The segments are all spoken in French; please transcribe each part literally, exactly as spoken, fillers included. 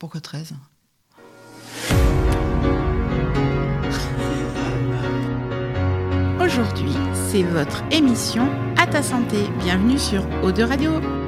Pourquoi treize ? Aujourd'hui, c'est votre émission À ta santé. Bienvenue sur O deux Radio.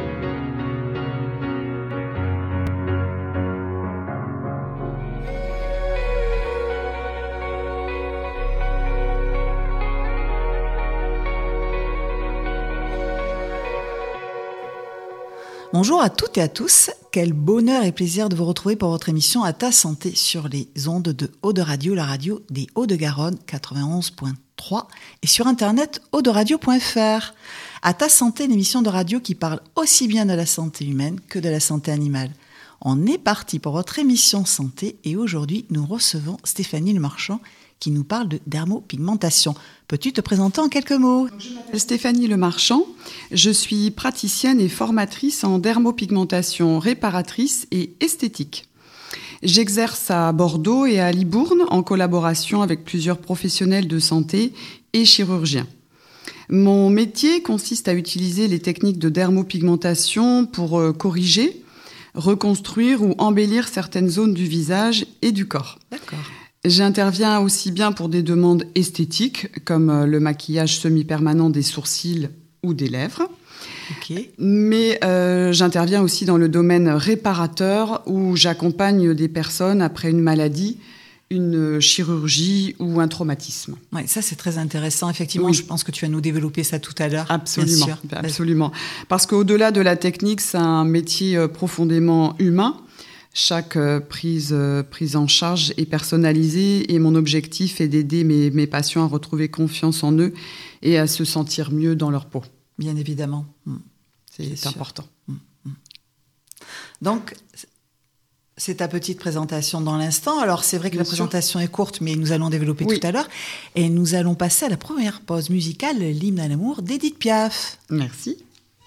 Bonjour à toutes et à tous, quel bonheur et plaisir de vous retrouver pour votre émission À ta santé sur les ondes de O deux Radio, la radio des Hauts-de-Garonne quatre-vingt-onze point trois et sur internet o deux radio point f r. À ta santé, une émission de radio qui parle aussi bien de la santé humaine que de la santé animale. On est parti pour votre émission santé et aujourd'hui nous recevons Stéphanie Lemarchand qui nous parle de dermopigmentation. Peux-tu te présenter en quelques mots ? Je m'appelle Stéphanie Lemarchand, je suis praticienne et formatrice en dermopigmentation réparatrice et esthétique. J'exerce à Bordeaux et à Libourne en collaboration avec plusieurs professionnels de santé et chirurgiens. Mon métier consiste à utiliser les techniques de dermopigmentation pour corriger, reconstruire ou embellir certaines zones du visage et du corps. D'accord. J'interviens aussi bien pour des demandes esthétiques, comme le maquillage semi-permanent des sourcils ou des lèvres. Okay. Mais euh, j'interviens aussi dans le domaine réparateur, où j'accompagne des personnes après une maladie, une chirurgie ou un traumatisme. Oui, ça c'est très intéressant. Effectivement, oui. Je pense que tu vas nous développer ça tout à l'heure. Absolument, absolument. Parce qu'au-delà de la technique, c'est un métier profondément humain. Chaque euh, prise, euh, prise en charge est personnalisée et mon objectif est d'aider mes, mes patients à retrouver confiance en eux et à se sentir mieux dans leur peau. Bien évidemment. Mmh. C'est, c'est important. Mmh. Mmh. Donc, c'est ta petite présentation dans l'instant. Alors, c'est vrai que Bien la sûr. présentation est courte, mais nous allons développer oui. tout à l'heure. Et nous allons passer à la première pause musicale, l'hymne à l'amour d'Édith Piaf. Merci.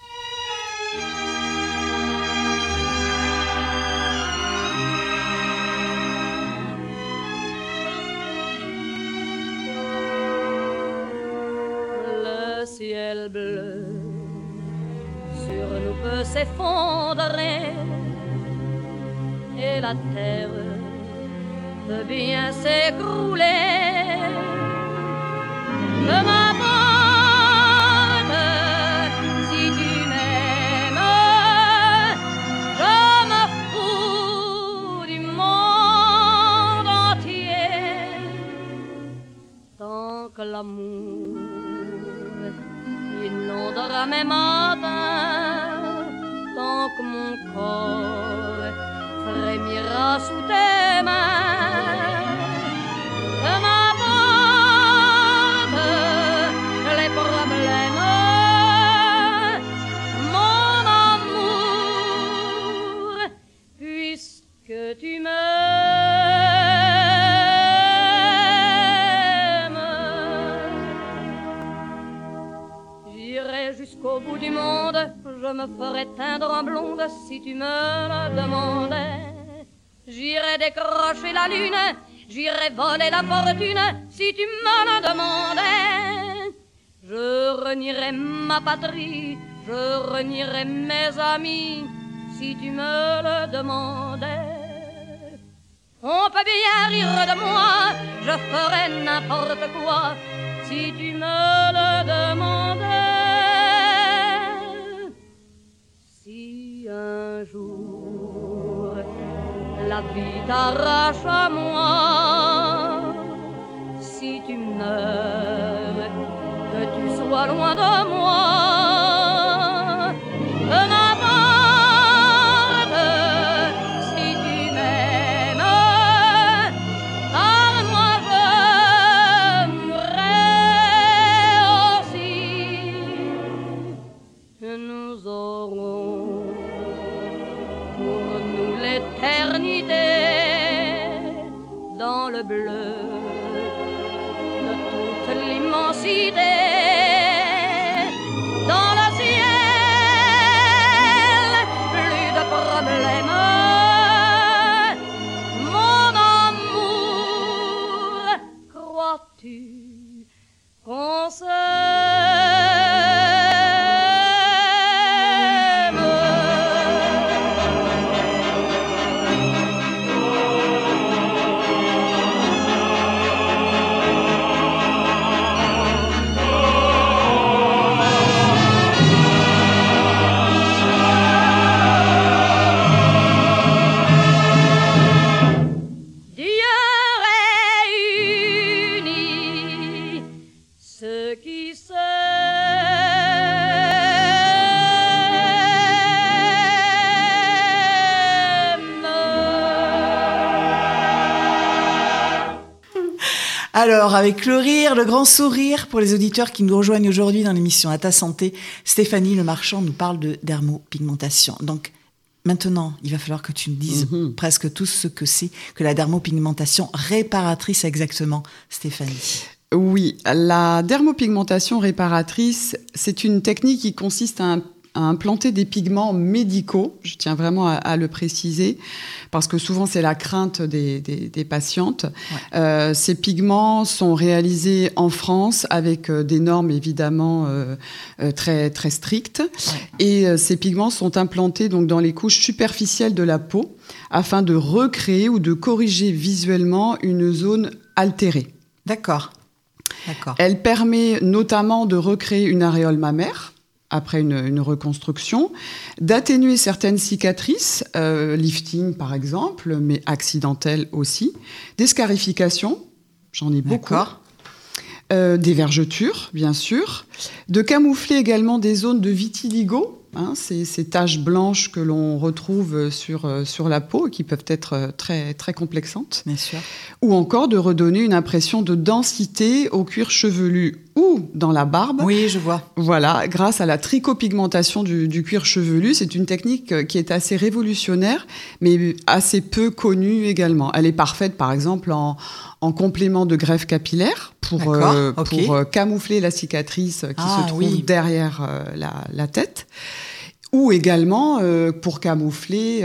Le ciel bleu sur nous peut s'effondrer et la terre peut bien s'écrouler. Ne m'abandonne si tu m'aimes, je me fous du monde entier tant que l'amour inondera mes matins, tant que mon corps frémira sous tes mains. De ma bande, les problèmes, mon amour, puisque tu m'aimes. J'irai jusqu'au bout du monde, je me ferai teindre en blonde si tu me le demandais. J'irai décrocher la lune, j'irai voler la fortune si tu me le demandais. Je renierai ma patrie, je renierai mes amis si tu me le demandais. On peut bien rire de moi, je ferai n'importe quoi si tu me le demandais. Si un jour la vie t'arrache à moi, si tu meurs, que tu sois loin de moi, de ma bande, si tu m'aimes, par moi je mourrai aussi. Nous aurons pour nous l'éternité dans le bleu de toute l'immensité, dans le ciel, plus de problèmes. Mon amour, crois-tu qu'on s'aime? Alors, avec le rire, le grand sourire, pour les auditeurs qui nous rejoignent aujourd'hui dans l'émission À ta santé, Stéphanie Lemarchand nous parle de dermopigmentation. Donc, maintenant, il va falloir que tu nous dises mm-hmm. presque tout ce que c'est que la dermopigmentation réparatrice exactement, Stéphanie. Oui, la dermopigmentation réparatrice, c'est une technique qui consiste à, à implanter des pigments médicaux. Je tiens vraiment à, à le préciser, parce que souvent c'est la crainte des, des, des patientes. Ouais. Euh, ces pigments sont réalisés en France avec euh, des normes évidemment euh, euh, très, très strictes. Ouais. Et euh, ces pigments sont implantés donc, dans les couches superficielles de la peau afin de recréer ou de corriger visuellement une zone altérée. D'accord. D'accord. Elle permet notamment de recréer une aréole mammaire après une, une reconstruction, d'atténuer certaines cicatrices, euh, lifting par exemple, mais accidentelles aussi, des scarifications, j'en ai beaucoup, euh, des vergetures bien sûr, de camoufler également des zones de vitiligo, hein, ces, ces taches blanches que l'on retrouve sur, euh, sur la peau et qui peuvent être très, très complexantes. Bien sûr. Ou encore de redonner une impression de densité au cuir chevelu ou dans la barbe. Oui, je vois. Voilà, grâce à la tricopigmentation du, du cuir chevelu. C'est une technique qui est assez révolutionnaire, mais assez peu connue également. Elle est parfaite, par exemple, en, en complément de greffe capillaire pour, euh, okay. pour euh, camoufler la cicatrice qui ah, se trouve oui. derrière euh, la, la tête. Ou également euh, pour camoufler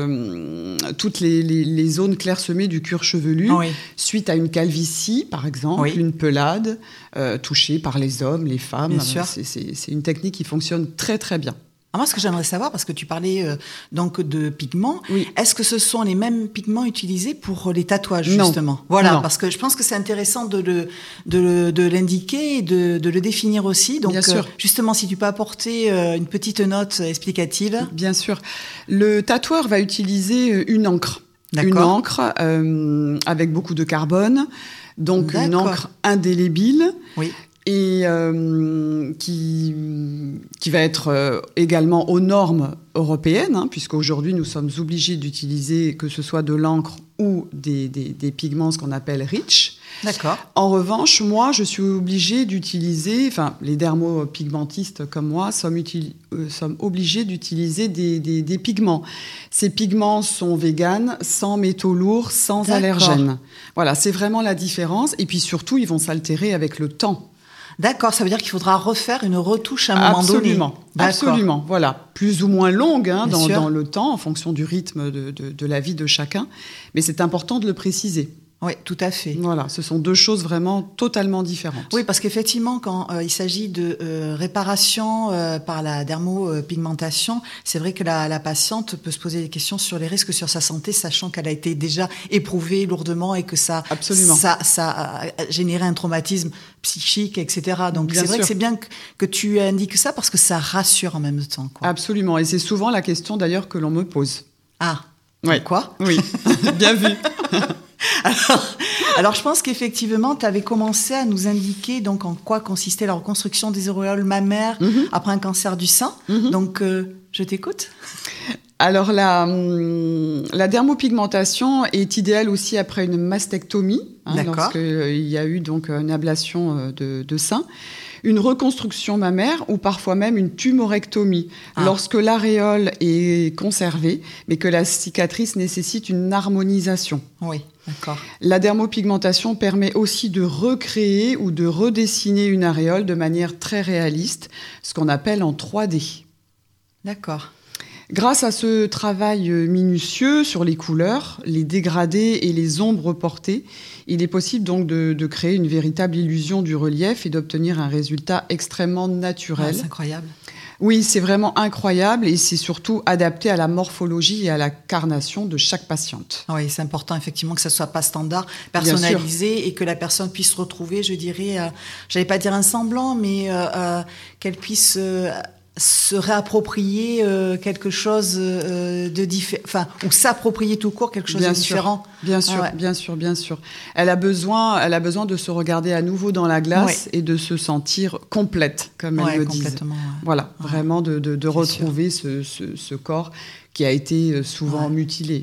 euh, toutes les, les, les zones clairsemées du cuir chevelu oui. suite à une calvitie, par exemple, oui. une pelade euh, touchée par les hommes, les femmes. Bien sûr. C'est, c'est, c'est une technique qui fonctionne très très bien. Alors moi, ce que j'aimerais savoir, parce que tu parlais euh, donc de pigments, oui. est-ce que ce sont les mêmes pigments utilisés pour les tatouages, justement ? Non. Voilà, non. parce que je pense que c'est intéressant de, le, de, de l'indiquer et de, de le définir aussi. Donc, Bien sûr. Euh, justement, si tu peux apporter euh, une petite note explicative. Bien sûr. Le tatoueur va utiliser une encre. D'accord. Une encre euh, avec beaucoup de carbone, donc D'accord. une encre indélébile. Oui. Et euh, qui, qui va être euh, également aux normes européennes, hein, puisqu'aujourd'hui nous sommes obligés d'utiliser que ce soit de l'encre ou des, des, des pigments, ce qu'on appelle rich. D'accord. En revanche, moi, je suis obligée d'utiliser, enfin, les dermopigmentistes comme moi sommes, util, euh, sommes obligés d'utiliser des, des, des pigments. Ces pigments sont véganes, sans métaux lourds, sans D'accord. allergènes. Voilà, c'est vraiment la différence. Et puis surtout, ils vont s'altérer avec le temps. D'accord, ça veut dire qu'il faudra refaire une retouche à un moment absolument, donné. Absolument, absolument. Voilà, plus ou moins longue hein, dans, dans le temps, en fonction du rythme de, de, de la vie de chacun. Mais c'est important de le préciser. Oui, tout à fait. Voilà, ce sont deux choses vraiment totalement différentes. Oui, parce qu'effectivement, quand euh, il s'agit de euh, réparation euh, par la dermopigmentation, c'est vrai que la, la patiente peut se poser des questions sur les risques sur sa santé, sachant qu'elle a été déjà éprouvée lourdement et que ça, ça, ça a généré un traumatisme psychique, et cetera. Donc bien c'est vrai sûr. Que c'est bien que, que tu indiques ça parce que ça rassure en même temps. Quoi. Absolument, et c'est souvent la question d'ailleurs que l'on me pose. Ah, oui. Quoi ? Oui, bien vu. Alors, alors, je pense qu'effectivement, tu avais commencé à nous indiquer donc en quoi consistait la reconstruction des auréoles mammaires mm-hmm. après un cancer du sein. Mm-hmm. Donc, euh, je t'écoute. Alors, la, la dermopigmentation est idéale aussi après une mastectomie, hein, lorsqu'il y a eu donc une ablation de, de sein. Une reconstruction mammaire ou parfois même une tumorectomie, ah. lorsque l'aréole est conservée, mais que la cicatrice nécessite une harmonisation. Oui, d'accord. La dermopigmentation permet aussi de recréer ou de redessiner une aréole de manière très réaliste, ce qu'on appelle en trois D. D'accord. Grâce à ce travail minutieux sur les couleurs, les dégradés et les ombres portées, il est possible donc de, de créer une véritable illusion du relief et d'obtenir un résultat extrêmement naturel. Ah, c'est incroyable. Oui, c'est vraiment incroyable et c'est surtout adapté à la morphologie et à la carnation de chaque patiente. Oui, c'est important effectivement que ça soit pas standard, personnalisé et que la personne puisse retrouver, je dirais, euh, j'allais pas dire un semblant, mais euh, euh, qu'elle puisse... Euh, se réapproprier euh, quelque chose euh, de différent, enfin, ou s'approprier tout court quelque chose bien de sûr, différent. Bien sûr, ah ouais. bien sûr, bien sûr. Elle a besoin, elle a besoin de se regarder à nouveau dans la glace ouais. et de se sentir complète, comme ouais, elle le disait. Ouais. Voilà, ouais. vraiment de, de, de retrouver ce, ce, ce corps qui a été souvent ouais. mutilé.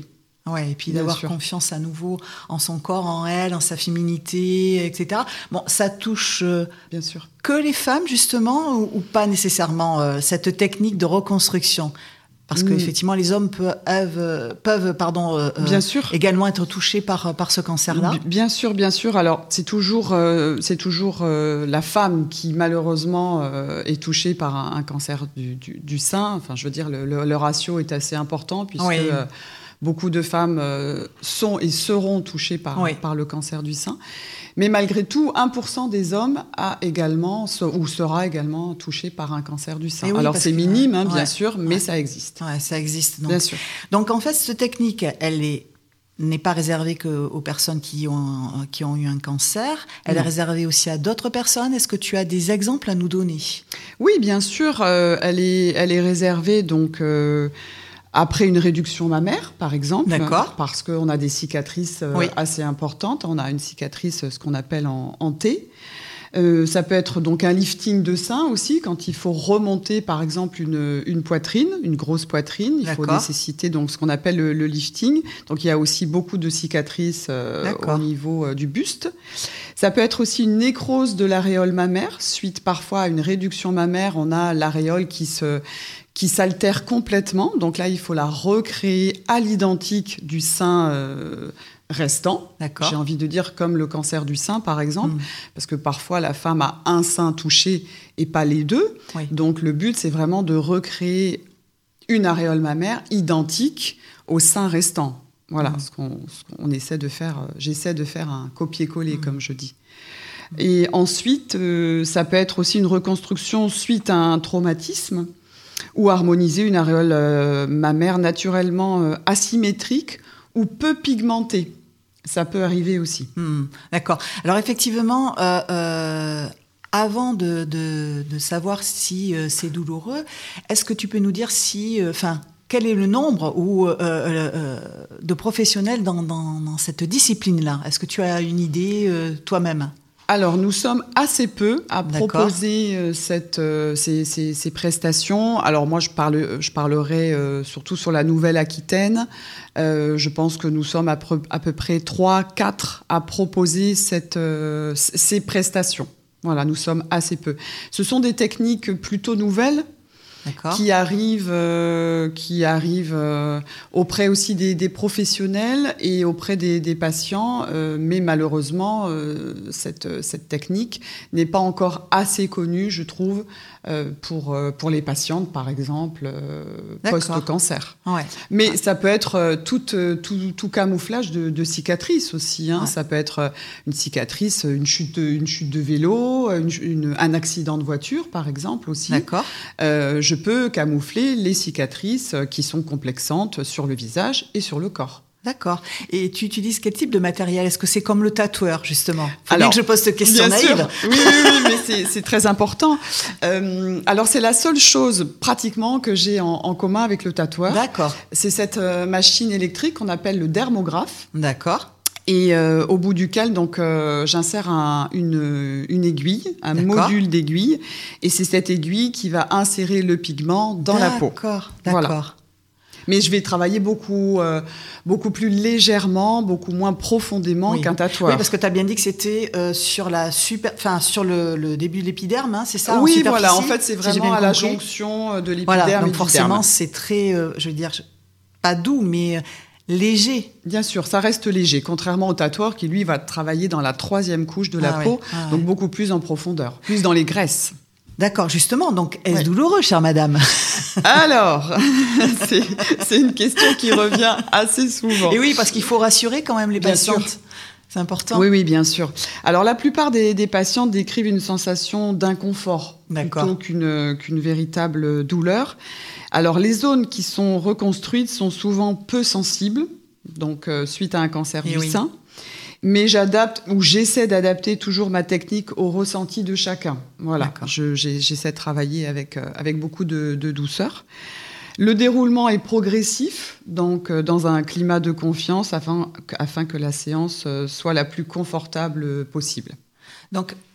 Ouais, et puis Bien d'avoir sûr. confiance à nouveau en son corps, en elle, en sa féminité, et cetera. Bon, ça touche euh, Bien sûr. que les femmes, justement, ou, ou pas nécessairement euh, cette technique de reconstruction? Parce Mm. qu'effectivement, les hommes peuvent, peuvent, peuvent pardon, euh, Bien euh, sûr. également être touchés par, par ce cancer-là. B- Bien sûr, bien sûr. Alors, c'est toujours, euh, c'est toujours euh, la femme qui, malheureusement, euh, est touchée par un, un cancer du, du, du sein. Enfin, je veux dire, le, le, le ratio est assez important puisque Oui. euh, beaucoup de femmes euh, sont et seront touchées par, Oui. par le cancer du sein. Mais malgré tout, un pour cent des hommes a également, se- ou sera également touché par un cancer du sein. Et oui, Alors, parce c'est que- minime, hein, bien ouais. sûr, mais Ouais. ça existe. Ouais, ça existe. Donc, Bien sûr. donc en fait, cette technique, elle est n'est pas réservée qu'aux personnes qui ont, qui ont eu un cancer. Elle Non. est réservée aussi à d'autres personnes. Est-ce que tu as des exemples à nous donner? Oui, bien sûr, euh, elle est, elle est réservée donc euh, après une réduction mammaire, par exemple. D'accord. Parce qu'on a des cicatrices euh, Oui. assez importantes. On a une cicatrice, ce qu'on appelle en, en T. Euh, ça peut être donc un lifting de sein aussi, quand il faut remonter, par exemple, une, une poitrine, une grosse poitrine. Il faut D'accord. nécessiter donc ce qu'on appelle le, le lifting. Donc il y a aussi beaucoup de cicatrices euh, D'accord. au niveau euh, du buste. Ça peut être aussi une nécrose de l'aréole mammaire. Suite parfois à une réduction mammaire, on a l'aréole qui se qui s'altère complètement. Donc là, il faut la recréer à l'identique du sein euh, restant. D'accord. J'ai envie de dire comme le cancer du sein, par exemple, Mm. parce que parfois la femme a un sein touché et pas les deux. Oui. Donc le but, c'est vraiment de recréer une aréole mammaire identique au sein restant. Voilà Mm. ce qu'on, ce qu'on essaie de faire. euh, J'essaie de faire un copier-coller, Mm. comme je dis. Et ensuite, euh, ça peut être aussi une reconstruction suite à un traumatisme ou harmoniser une aréole euh, mammaire naturellement euh, asymétrique ou peu pigmentée. Ça peut arriver aussi. Hmm, d'accord. Alors effectivement, euh, euh, avant de, de, de savoir si euh, c'est douloureux, est-ce que tu peux nous dire si, enfin, euh, quel est le nombre ou euh, euh, de professionnels dans, dans, dans cette discipline-là? Est-ce que tu as une idée euh, toi-même? Alors, nous sommes assez peu à D'accord. proposer euh, cette, euh, ces, ces, ces prestations. Alors, moi, je, parle, je parlerai euh, surtout sur la Nouvelle-Aquitaine. Euh, je pense que nous sommes à, pre, à peu près trois, quatre à proposer cette, euh, ces prestations. Voilà, nous sommes assez peu. Ce sont des techniques plutôt nouvelles. D'accord. Qui arrivent, euh, qui arrivent euh, auprès aussi des, des professionnels et auprès des, des patients. Euh, mais malheureusement, euh, cette, cette technique n'est pas encore assez connue, je trouve, euh, pour, euh, pour les patientes, par exemple, euh, post-cancer. Ouais. Mais ouais. ça peut être euh, tout, euh, tout, tout camouflage de, de cicatrices aussi. Hein. Ouais. Ça peut être une cicatrice, une chute de, une chute de vélo, une, une, un accident de voiture, par exemple, aussi. D'accord. Euh, je peux camoufler les cicatrices qui sont complexantes sur le visage et sur le corps. D'accord. Et tu utilises quel type de matériel? Est-ce que c'est comme le tatoueur, justement? Faut Alors, bien que je pose cette question bien naïve. sûr. Oui, oui, oui, mais c'est, c'est très important. Euh, alors, c'est la seule chose, pratiquement, que j'ai en, en commun avec le tatoueur. D'accord. C'est cette euh, machine électrique qu'on appelle le dermographe. D'accord. Et euh, au bout duquel, donc, euh, j'insère un, une, une aiguille, un D'accord. module d'aiguille. Et c'est cette aiguille qui va insérer le pigment dans la peau. D'accord. Voilà. D'accord. Mais je vais travailler beaucoup, euh, beaucoup plus légèrement, beaucoup moins profondément Oui. qu'un tatoueur. Oui, parce que tu as bien dit que c'était euh, sur la super, enfin sur le, le début de l'épiderme, hein, c'est ça? Oui, en voilà. En superficie, fait, c'est si j'ai vraiment bien à la compris. jonction de l'épiderme Voilà, et donc du forcément, derme. c'est très, euh, je veux dire, pas doux, mais euh, léger. Bien sûr, ça reste léger, contrairement au tatoueur qui, lui, va travailler dans la troisième couche de la Ah ouais, peau, ah donc ouais. beaucoup plus en profondeur, plus dans les graisses. D'accord, justement. Donc, est-ce Ouais. douloureux, chère madame? Alors, c'est, c'est une question qui revient assez souvent. Et oui, parce qu'il faut rassurer quand même les Bien patientes. sûr. C'est important. Oui, oui, bien sûr. Alors, la plupart des, des patients décrivent une sensation d'inconfort D'accord. plutôt qu'une, qu'une véritable douleur. Alors, les zones qui sont reconstruites sont souvent peu sensibles, donc euh, suite à un cancer Et du oui. sein. Mais j'adapte ou j'essaie d'adapter toujours ma technique au ressenti de chacun. Voilà, D'accord. Je, j'ai, j'essaie de travailler avec, euh, avec beaucoup de, de douceur. Le déroulement est progressif, donc euh, dans un climat de confiance, afin, afin que la séance euh, soit la plus confortable possible. Donc,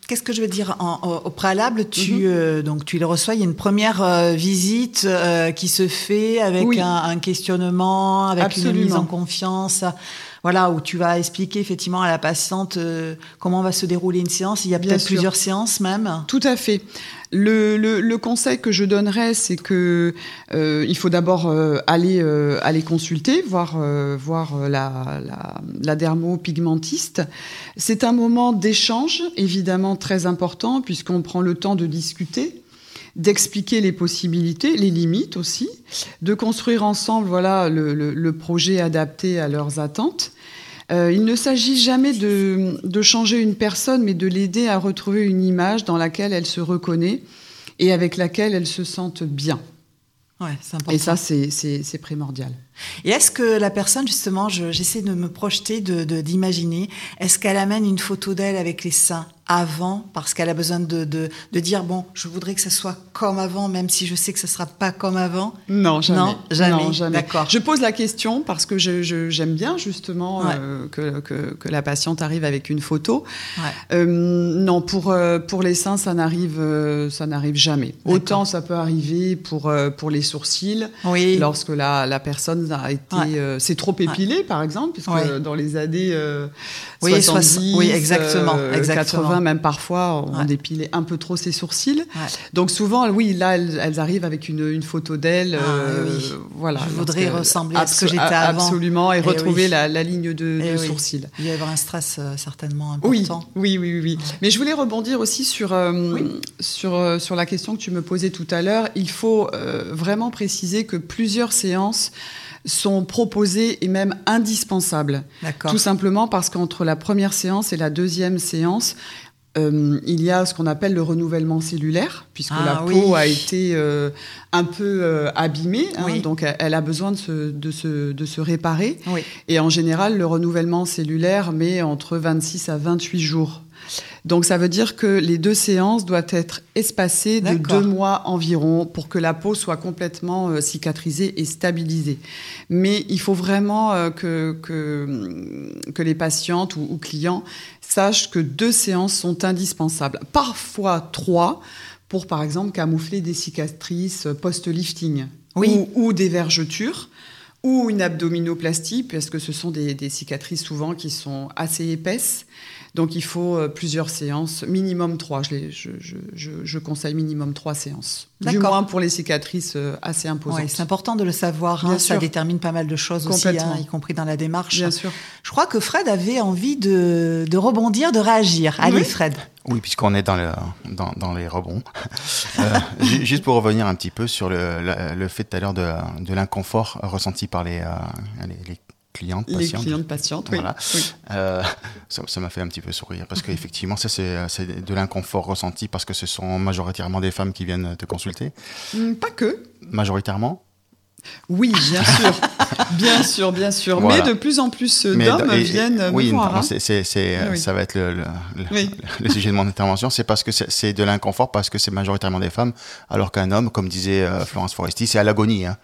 Qu'est-ce que je veux dire en, au, au préalable, tu mm-hmm. euh, donc tu les reçois. Il y a une première euh, visite euh, qui se fait avec oui. un, un questionnement, avec Absolument. Une mise en confiance. Voilà, où tu vas expliquer effectivement à la patiente euh, comment va se dérouler une séance. Il y a peut-être plusieurs séances même. Tout à fait. Le, le, le conseil que je donnerais, c'est que euh, il faut d'abord euh, aller euh, aller consulter, voir euh, voir la, la, la dermopigmentiste. C'est un moment d'échange, évidemment très important, puisqu'on prend le temps de discuter, d'expliquer les possibilités, les limites aussi, de construire ensemble voilà le, le, le projet adapté à leurs attentes. Euh, il ne s'agit jamais de, de changer une personne, mais de l'aider à retrouver une image dans laquelle elle se reconnaît et avec laquelle elle se sente bien. Ouais, c'est important. Et ça, c'est, c'est, c'est primordial. Et est-ce que la personne, justement, je, j'essaie de me projeter, de, de, d'imaginer, est-ce qu'elle amène une photo d'elle avec les seins avant, parce qu'elle a besoin de, de, de dire, bon, je voudrais que ça soit comme avant, même si je sais que ça ne sera pas comme avant? Non, jamais. Non, jamais. Non, jamais. D'accord. Je pose la question parce que je, je, j'aime bien, justement, ouais. euh, que, que, que la patiente arrive avec une photo. Ouais. Euh, non, pour, euh, pour les seins, ça n'arrive, euh, ça n'arrive jamais. D'accord. Autant ça peut arriver pour, euh, pour les sourcils, oui. lorsque la, la personne a été, ouais. euh, c'est trop épilé, ouais. par exemple, puisque ouais. dans les années euh, oui, soixante-dix, oui, exactement, euh, exactement. quatre-vingts, même parfois, on ouais. dépilait un peu trop ses sourcils. Ouais. Donc souvent, oui, là, elles, elles arrivent avec une, une photo d'elle. Ah, euh, oui. Voilà. Je voudrais ressembler à ce que j'étais avant. Absolument, et, et retrouver oui. la, la ligne de, de oui. sourcils. Il va y avoir un stress euh, certainement important. Oui, oui, oui, oui. Mais je voulais rebondir aussi sur, euh, oui. sur, euh, sur la question que tu me posais tout à l'heure. Il faut euh, vraiment préciser que plusieurs séances sont proposées et même indispensables. D'accord. Tout simplement parce qu'entre la première séance et la deuxième séance, euh, il y a ce qu'on appelle le renouvellement cellulaire, puisque ah, la oui. peau a été euh, un peu euh, abîmée, hein, oui. donc elle a besoin de se, de se, de se réparer. Oui. Et en général, le renouvellement cellulaire met entre vingt-six à vingt-huit jours. Donc ça veut dire que les deux séances doivent être espacées de D'accord. deux mois environ pour que la peau soit complètement euh, cicatrisée et stabilisée. Mais il faut vraiment euh, que, que, que les patientes ou, ou clients sachent que deux séances sont indispensables. Parfois trois, pour par exemple camoufler des cicatrices post-lifting oui. ou, ou des vergetures. Ou une abdominoplastie, parce que ce sont des, des cicatrices souvent qui sont assez épaisses. Donc il faut euh, plusieurs séances, minimum trois. Je, les, je, je, je, je conseille minimum trois séances. D'accord. Du moins pour les cicatrices euh, assez imposantes. Ouais, c'est important de le savoir. Hein, ça détermine pas mal de choses aussi, hein, y compris dans la démarche. Bien sûr. Je crois que Fred avait envie de, de rebondir, de réagir. Allez, oui. Fred. Oui, puisqu'on est dans, le, dans, dans les rebonds. euh, juste pour revenir un petit peu sur le, le, le fait tout à l'heure de, de l'inconfort ressenti par les, euh, les, les clientes, patientes. Les clientes patientes, oui. Voilà. oui. Euh, ça, ça m'a fait un petit peu sourire, parce qu'effectivement, ça, c'est, c'est de l'inconfort ressenti, parce que ce sont majoritairement des femmes qui viennent te consulter. Mmh, pas que. Majoritairement. Oui, bien sûr, bien sûr, bien sûr. Voilà. Mais de plus en plus mais d'hommes et, viennent et, oui, me voir. Oui, c'est, c'est, c'est, oui. ça va être le, le, oui. le, le sujet de mon intervention. C'est parce que c'est, c'est de l'inconfort, parce que c'est majoritairement des femmes, alors qu'un homme, comme disait euh, Florence Foresti, c'est à l'agonie. Hein.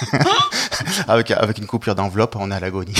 avec, avec une coupure d'enveloppe, on est à l'agonie.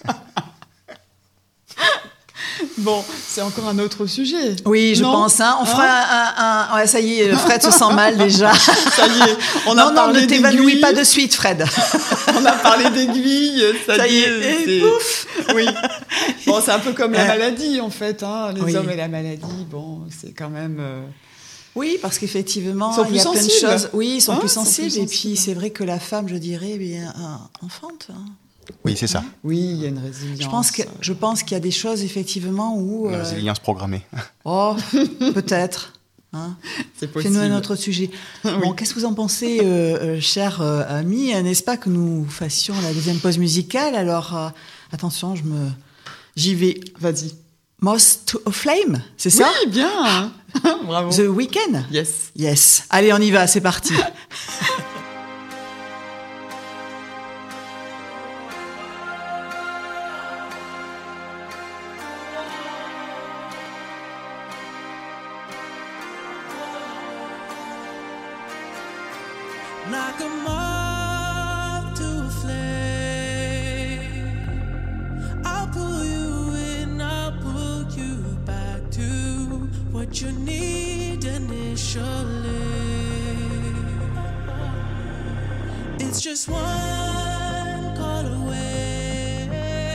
Bon, c'est encore un autre sujet. Oui, je non pense. Hein. On fera hein un, un, un... Ouais, ça y est, Fred se sent mal déjà. Ça y est, on a non, parlé non, ne t'évanouis pas de suite, Fred. On a parlé d'aiguilles, ça, ça y est. Et pouf. Oui. Bon, c'est un peu comme la maladie, en fait. Hein. Les oui. hommes et la maladie, bon, c'est quand même... Euh... Oui, parce qu'effectivement, il y a sensibles. plein de choses. Oui, ils sont, hein, plus, sensibles, sont plus sensibles. Et puis, c'est vrai que la femme, je dirais, bien, euh, enfante. Hein. Oui, c'est ça. Oui, il y a une résilience. Je pense, que, je pense qu'il y a des choses, effectivement, où... Une euh... résilience programmée. Oh, peut-être. Hein. C'est possible. C'est un autre sujet. Oui. Bon, qu'est-ce que vous en pensez, euh, euh, chers euh, amis? N'est-ce pas que nous fassions la deuxième pause musicale? Alors, euh, attention, je me... j'y vais. Vas-y. Moth to a Flame, c'est ça? Oui, bien. Bravo. The Weeknd? Yes. Yes. Allez, on y va, c'est parti. Like a moth to a flame, I'll pull you in, I'll pull you back to what what you need initially. It's just one call away,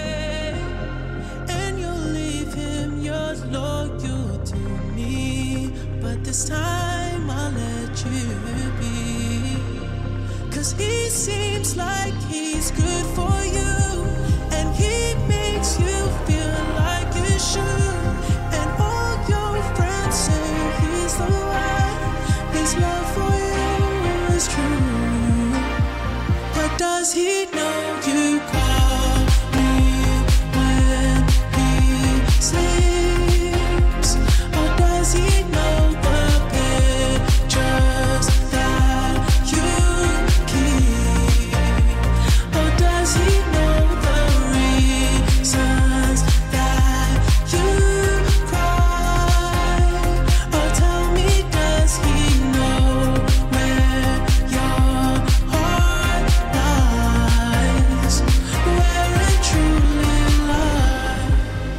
and you'll leave him yours loyal to me. But this time I'll let you be, 'cause he seems like he's good for you, and he makes you feel like you should. And all your friends say he's the one, his love for you is true. But does he know you call me when he sleeps? Or does he know the pictures that you keep? Or does he know the reasons that you cry? Or tell me, does he know where your heart lies, where it truly lies?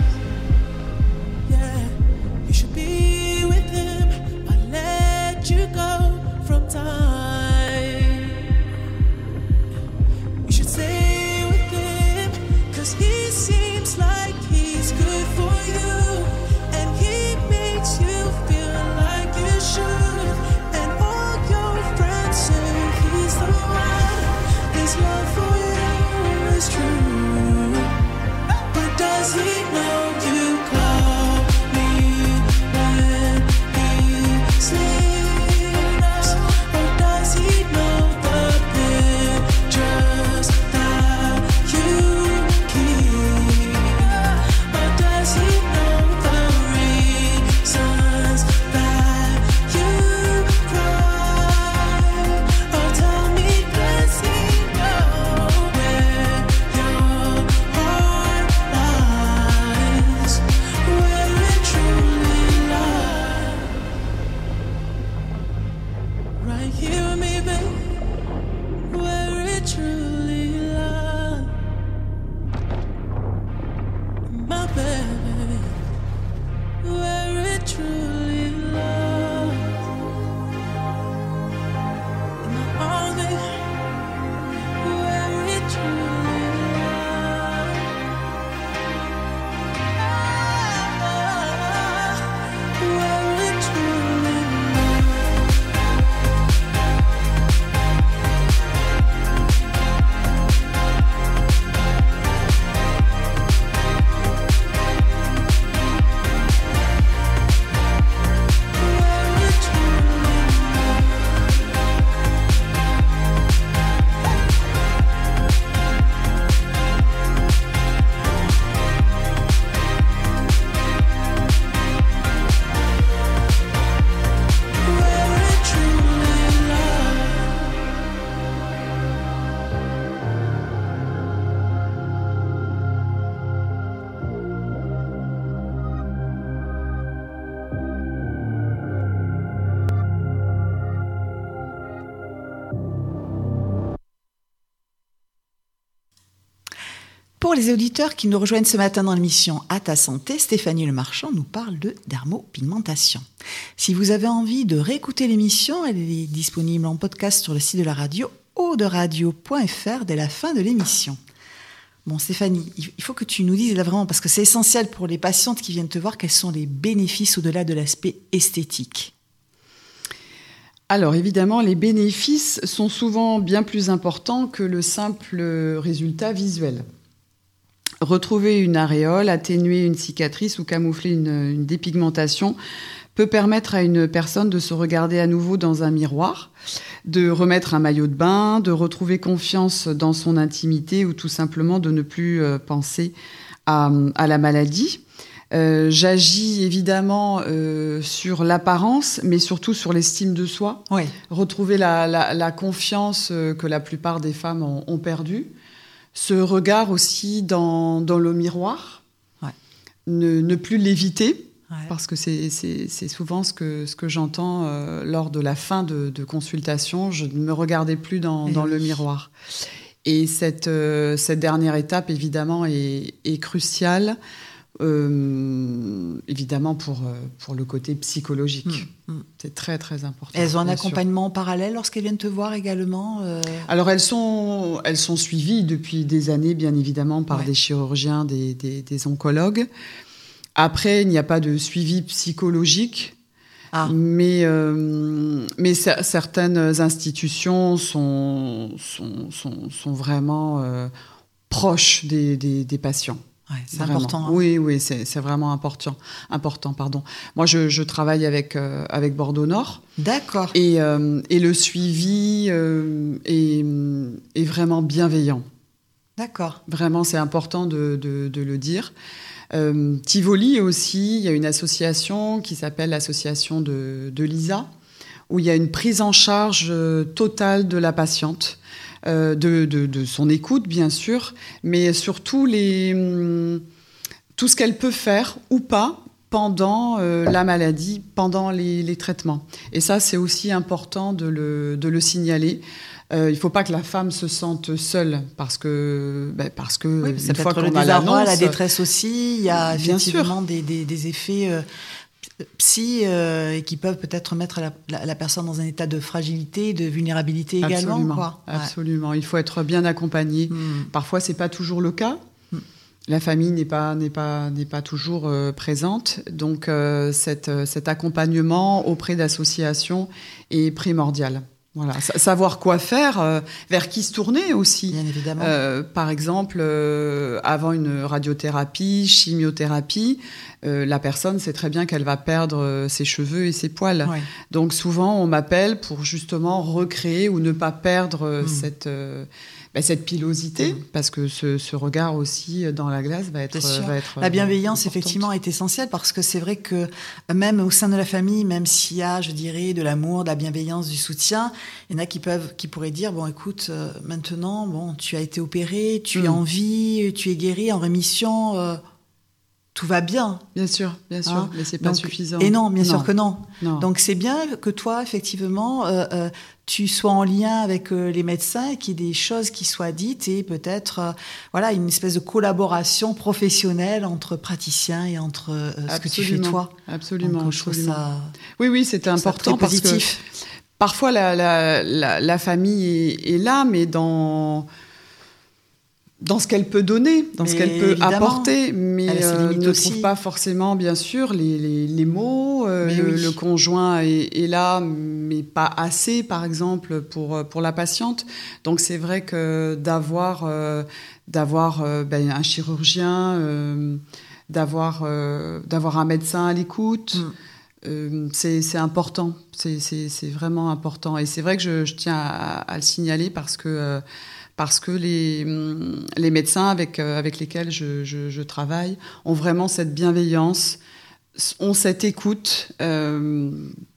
Yeah, you should be with him, but let you go from time. You should stay with him, 'cause he seems like he's good for you, and he makes you feel like you should. And all your friends say he's the one, his love for you is true. But does he know you call me when he sleeps? Or does he know the pictures that you keep? Or does he know the reasons that you cry? Or tell me, does he know where your heart lies, where it truly lies? Right here with me, babe, where it truly lies. My baby, where it truly lies. In my arms, baby, where it truly lies. Ah, where it truly lies. Where it truly lies. Where it truly lies. Pour les auditeurs qui nous rejoignent ce matin dans l'émission À ta santé, Stéphanie Lemarchand nous parle de dermopigmentation. Si vous avez envie de réécouter l'émission, elle est disponible en podcast sur le site de la radio auderadio point f r dès la fin de l'émission. Bon, Stéphanie, il faut que tu nous dises là vraiment, parce que c'est essentiel pour les patientes qui viennent te voir, quels sont les bénéfices au-delà de l'aspect esthétique. Alors évidemment, les bénéfices sont souvent bien plus importants que le simple résultat visuel. Retrouver une aréole, atténuer une cicatrice ou camoufler une, une dépigmentation peut permettre à une personne de se regarder à nouveau dans un miroir, de remettre un maillot de bain, de retrouver confiance dans son intimité ou tout simplement de ne plus euh, penser à, à la maladie. Euh, j'agis évidemment euh, sur l'apparence, mais surtout sur l'estime de soi. Oui. Retrouver la, la, la confiance euh, que la plupart des femmes ont, ont perdue. Ce regard aussi dans, dans le miroir. Ouais. Ne, ne plus l'éviter. Ouais. Parce que c'est, c'est, c'est souvent ce que, ce que j'entends euh, lors de la fin de, de consultation. Je ne me regardais plus dans, dans le miroir. Et cette, euh, cette dernière étape, évidemment, est, est cruciale Euh, évidemment pour, pour le côté psychologique. Mmh, mmh. C'est très, très important. Elles ont un bien accompagnement sûr. Parallèle lorsqu'elles viennent te voir également euh... Alors, elles sont, elles sont suivies depuis des années, bien évidemment, par ouais. des chirurgiens, des, des, des oncologues. Après, il n'y a pas de suivi psychologique, ah. mais, euh, mais c- certaines institutions sont, sont, sont, sont vraiment euh, proches des, des, des patients. Ouais, c'est vraiment. important. Hein. Oui, oui, c'est, c'est vraiment important. important pardon. Moi, je, je travaille avec, euh, avec Bordeaux Nord. D'accord. Et, euh, et le suivi euh, est, est vraiment bienveillant. D'accord. Vraiment, c'est important de, de, de le dire. Euh, Tivoli aussi, il y a une association qui s'appelle l'association de, de Lisa, où il y a une prise en charge totale de la patiente. Euh, de, de, de son écoute, bien sûr, mais surtout les, hum, tout ce qu'elle peut faire ou pas pendant euh, la maladie, pendant les, les traitements. Et ça, c'est aussi important de le, de le signaler. Euh, il ne faut pas que la femme se sente seule, parce que, ben, parce que oui, une ça peut fois être qu'on le a désarroi, l'annonce, la détresse aussi. Il y a bien effectivement sûr. des, des, des effets... Euh... psy euh, et qui peuvent peut-être mettre la, la, la personne dans un état de fragilité, de vulnérabilité également. Absolument, quoi. absolument. Ouais. Il faut être bien accompagné. Mm. Parfois, c'est pas toujours le cas. Mm. La famille n'est pas n'est pas n'est pas toujours euh, présente. Donc, euh, cette, cet accompagnement auprès d'associations est primordial. Voilà, savoir quoi faire, euh, vers qui se tourner aussi. Bien évidemment. Euh, par exemple, euh, avant une radiothérapie, chimiothérapie, euh, la personne sait très bien qu'elle va perdre euh, ses cheveux et ses poils. Ouais. Donc souvent, on m'appelle pour justement recréer ou ne pas perdre euh, mmh. cette, euh, bah, cette pilosité, mmh. parce que ce, ce regard aussi dans la glace va être... Euh, va être la bienveillance, importante. Effectivement, est essentielle, parce que c'est vrai que même au sein de la famille, même s'il y a, je dirais, de l'amour, de la bienveillance, du soutien, il y en a qui peuvent, qui pourraient dire, bon, écoute, euh, maintenant, bon, tu as été opéré, tu mmh. es en vie, tu es guéri, en rémission, euh, tout va bien. Bien sûr, bien sûr, hein, mais c'est pas donc, suffisant. Et non, bien non. sûr que non. non. Donc c'est bien que toi, effectivement, euh, euh, tu sois en lien avec euh, les médecins et qu'il y ait des choses qui soient dites et peut-être, euh, voilà, une espèce de collaboration professionnelle entre praticiens et entre euh, ce que tu fais toi. Absolument, donc, absolument. Je trouve ça, oui, oui, c'est important parce que parfois la, la, la, la famille est, est là, mais dans dans ce qu'elle peut donner, dans mais ce qu'elle peut apporter, mais euh, ne aussi. trouve pas forcément, bien sûr, les, les, les mots. Euh, le, oui. le conjoint est, est là, mais pas assez, par exemple, pour, pour la patiente. Donc c'est vrai que d'avoir, euh, d'avoir euh, ben, un chirurgien, euh, d'avoir, euh, d'avoir un médecin à l'écoute, mm. euh, c'est, c'est important. C'est, c'est, c'est vraiment important. Et c'est vrai que je, je tiens à, à le signaler parce que... Euh, parce que les, les médecins avec, avec lesquels je, je, je travaille ont vraiment cette bienveillance, ont cette écoute euh,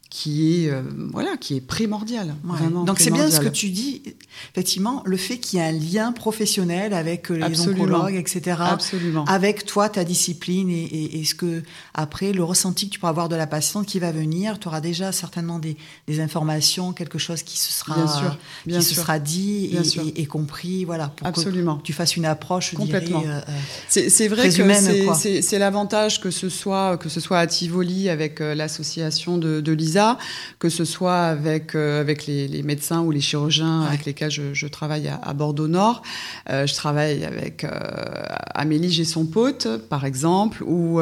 qui est, euh, voilà, qui est primordiale. Ouais. Vraiment Donc primordiale. C'est bien ce que tu dis, effectivement, le fait qu'il y ait un lien professionnel avec les Absolument. oncologues, et cetera. Absolument. Avec toi, ta discipline et, et, et ce que, après, le ressenti que tu pourras avoir de la patiente qui va venir, tu auras déjà certainement des, des informations, quelque chose qui se sera, bien sûr, bien qui sûr. se sera dit bien et, sûr. et, et compris, voilà, pour Absolument. que tu fasses une approche, je complètement. dirais, euh, c'est, c'est vrai que humaine, c'est, quoi. C'est, c'est l'avantage que ce soit que ce soit à Tivoli avec euh, l'association de, de Lisa, que ce soit avec euh, avec les, les médecins ou les chirurgiens ouais. avec lesquels je, je travaille à, à Bordeaux Nord. Euh, je travaille avec euh, Amélie Gesson-Pote, par exemple, ou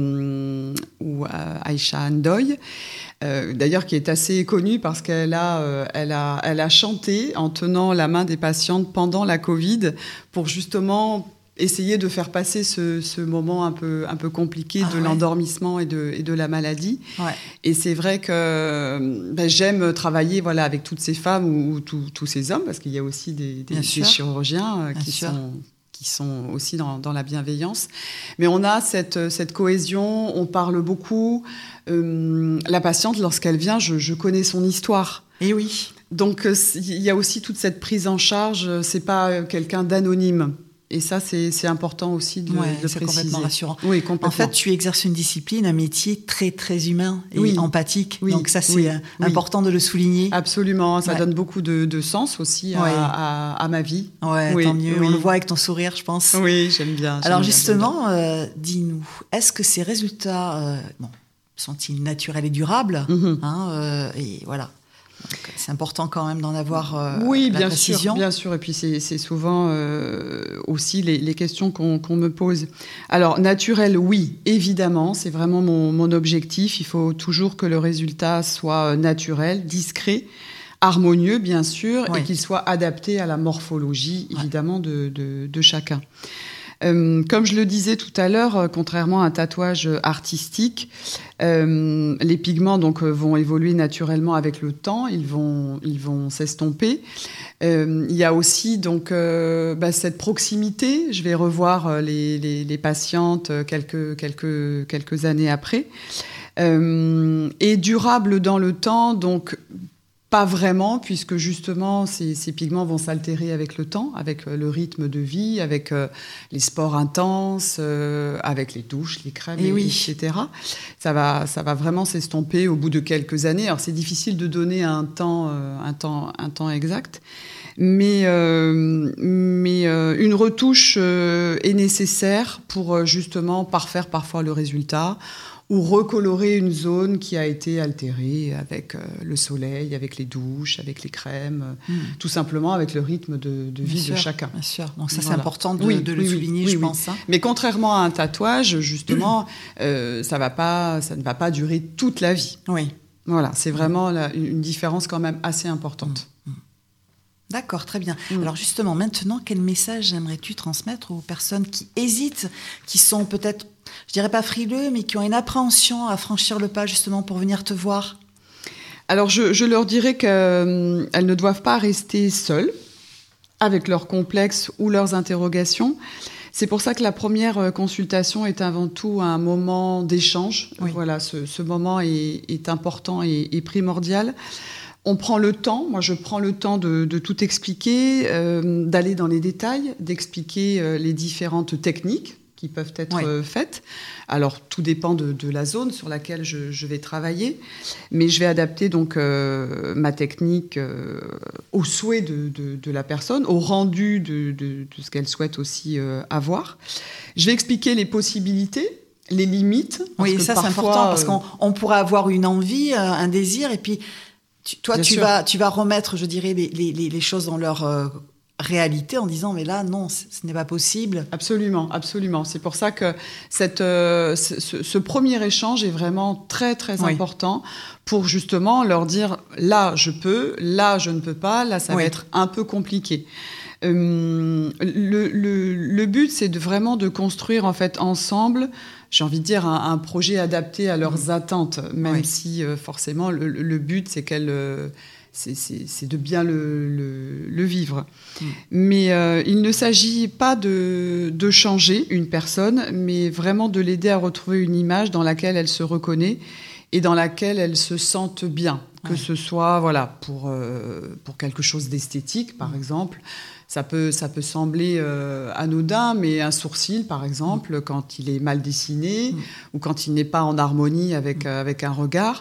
euh, ou euh, Aïcha Ndoye. Euh, d'ailleurs, qui est assez connue parce qu'elle a, euh, elle a, elle a chanté en tenant la main des patientes pendant la Covid pour justement essayer de faire passer ce, ce moment un peu, un peu compliqué ah, de ouais. l'endormissement et de, et de la maladie. Ouais. Et c'est vrai que ben, j'aime travailler voilà, avec toutes ces femmes ou, ou tous, tous ces hommes, parce qu'il y a aussi des, des, des chirurgiens euh, qui sûr. sont... qui sont aussi dans, dans la bienveillance. Mais on a cette, cette cohésion, on parle beaucoup. Euh, la patiente, lorsqu'elle vient, je, je connais son histoire. Et oui. Donc, il y a aussi toute cette prise en charge. C'est pas quelqu'un d'anonyme. Et ça, c'est, c'est important aussi de, ouais, de c'est préciser. complètement rassurant. Oui, complètement. En fait, tu exerces une discipline, un métier très, très humain et oui. empathique. Oui. Donc ça, c'est oui. important de le souligner. Absolument. Ça ouais. donne beaucoup de, de sens aussi à, ouais. à, à ma vie. Ouais, oui. tant mieux. Oui. On le voit avec ton sourire, je pense. Oui, j'aime bien. J'aime Alors bien, justement, euh, dis-nous, est-ce que ces résultats euh, bon, sont-ils naturels et durables mm-hmm. hein, euh, Et voilà. Donc, c'est important quand même d'en avoir euh, oui, la bien précision. sûr, bien sûr. Et puis c'est, c'est souvent euh, aussi les, les questions qu'on, qu'on me pose. Alors naturel, oui, évidemment, c'est vraiment mon, mon objectif. Il faut toujours que le résultat soit naturel, discret, harmonieux, bien sûr, oui. et qu'il soit adapté à la morphologie, évidemment, ouais. de, de, de chacun. Euh, comme je le disais tout à l'heure, euh, contrairement à un tatouage artistique, euh, les pigments donc euh, vont évoluer naturellement avec le temps, ils vont ils vont s'estomper. Euh, il y a aussi donc euh, bah, cette proximité. Je vais revoir euh, les, les les patientes quelques quelques quelques années après, euh, et durable dans le temps donc. Pas vraiment, puisque justement, ces, ces pigments vont s'altérer avec le temps, avec le rythme de vie, avec euh, les sports intenses, euh, avec les douches, les crèmes, et, oui. et cetera. Ça va, ça va vraiment s'estomper au bout de quelques années. Alors, c'est difficile de donner un temps, euh, un temps, un temps exact, mais, euh, mais euh, une retouche euh, est nécessaire pour justement parfaire parfois le résultat, ou recolorer une zone qui a été altérée avec euh, le soleil, avec les douches, avec les crèmes, mmh. tout simplement avec le rythme de, de vie sûr, de chacun. Bien sûr, donc ça voilà. C'est important de, oui, de le oui, souligner, oui, je oui. pense. Hein. Mais contrairement à un tatouage, justement, euh, ça, va pas, ça ne va pas durer toute la vie. Oui. Voilà, c'est vraiment la, une différence quand même assez importante. Mmh. D'accord, très bien. Mmh. Alors justement, maintenant, quel message aimerais-tu transmettre aux personnes qui hésitent, qui sont peut-être, je dirais pas frileux, mais qui ont une appréhension à franchir le pas justement pour venir te voir? Alors je, je leur dirais qu'elles euh, ne doivent pas rester seules avec leurs complexes ou leurs interrogations. C'est pour ça que la première consultation est avant tout un moment d'échange. Oui. Voilà, ce, ce moment est, est important et, et primordial. On prend le temps, moi je prends le temps de, de tout expliquer, euh, d'aller dans les détails, d'expliquer euh, les différentes techniques qui peuvent être oui. euh, faites. Alors tout dépend de, de la zone sur laquelle je, je vais travailler, mais je vais adapter donc euh, ma technique euh, au souhait de, de, de la personne, au rendu de, de, de ce qu'elle souhaite aussi euh, avoir. Je vais expliquer les possibilités, les limites. Oui, que ça parfois, c'est important parce qu'on on pourrait avoir une envie, un désir, et puis tu, toi tu vas, tu vas remettre, je dirais, les, les, les choses dans leur euh, réalité en disant mais là non, ce n'est pas possible. Absolument, absolument. C'est pour ça que cette, euh, ce, ce premier échange est vraiment très très oui. important pour justement leur dire là je peux, là je ne peux pas, là ça oui. va être un peu compliqué. Euh, le, le, le but c'est de vraiment de construire en fait ensemble, j'ai envie de dire un, un projet adapté à leurs mmh. attentes, même oui. si euh, forcément le, le but c'est qu'elles euh, C'est, c'est, c'est de bien le, le, le vivre. Mmh. Mais euh, il ne s'agit pas de, de changer une personne, mais vraiment de l'aider à retrouver une image dans laquelle elle se reconnaît et dans laquelle elle se sente bien. Que ouais. ce soit voilà, pour, euh, pour quelque chose d'esthétique, par mmh. exemple. Ça peut, ça peut sembler euh, anodin, mais un sourcil, par exemple, mmh. quand il est mal dessiné mmh. ou quand il n'est pas en harmonie avec, mmh. euh, avec un regard...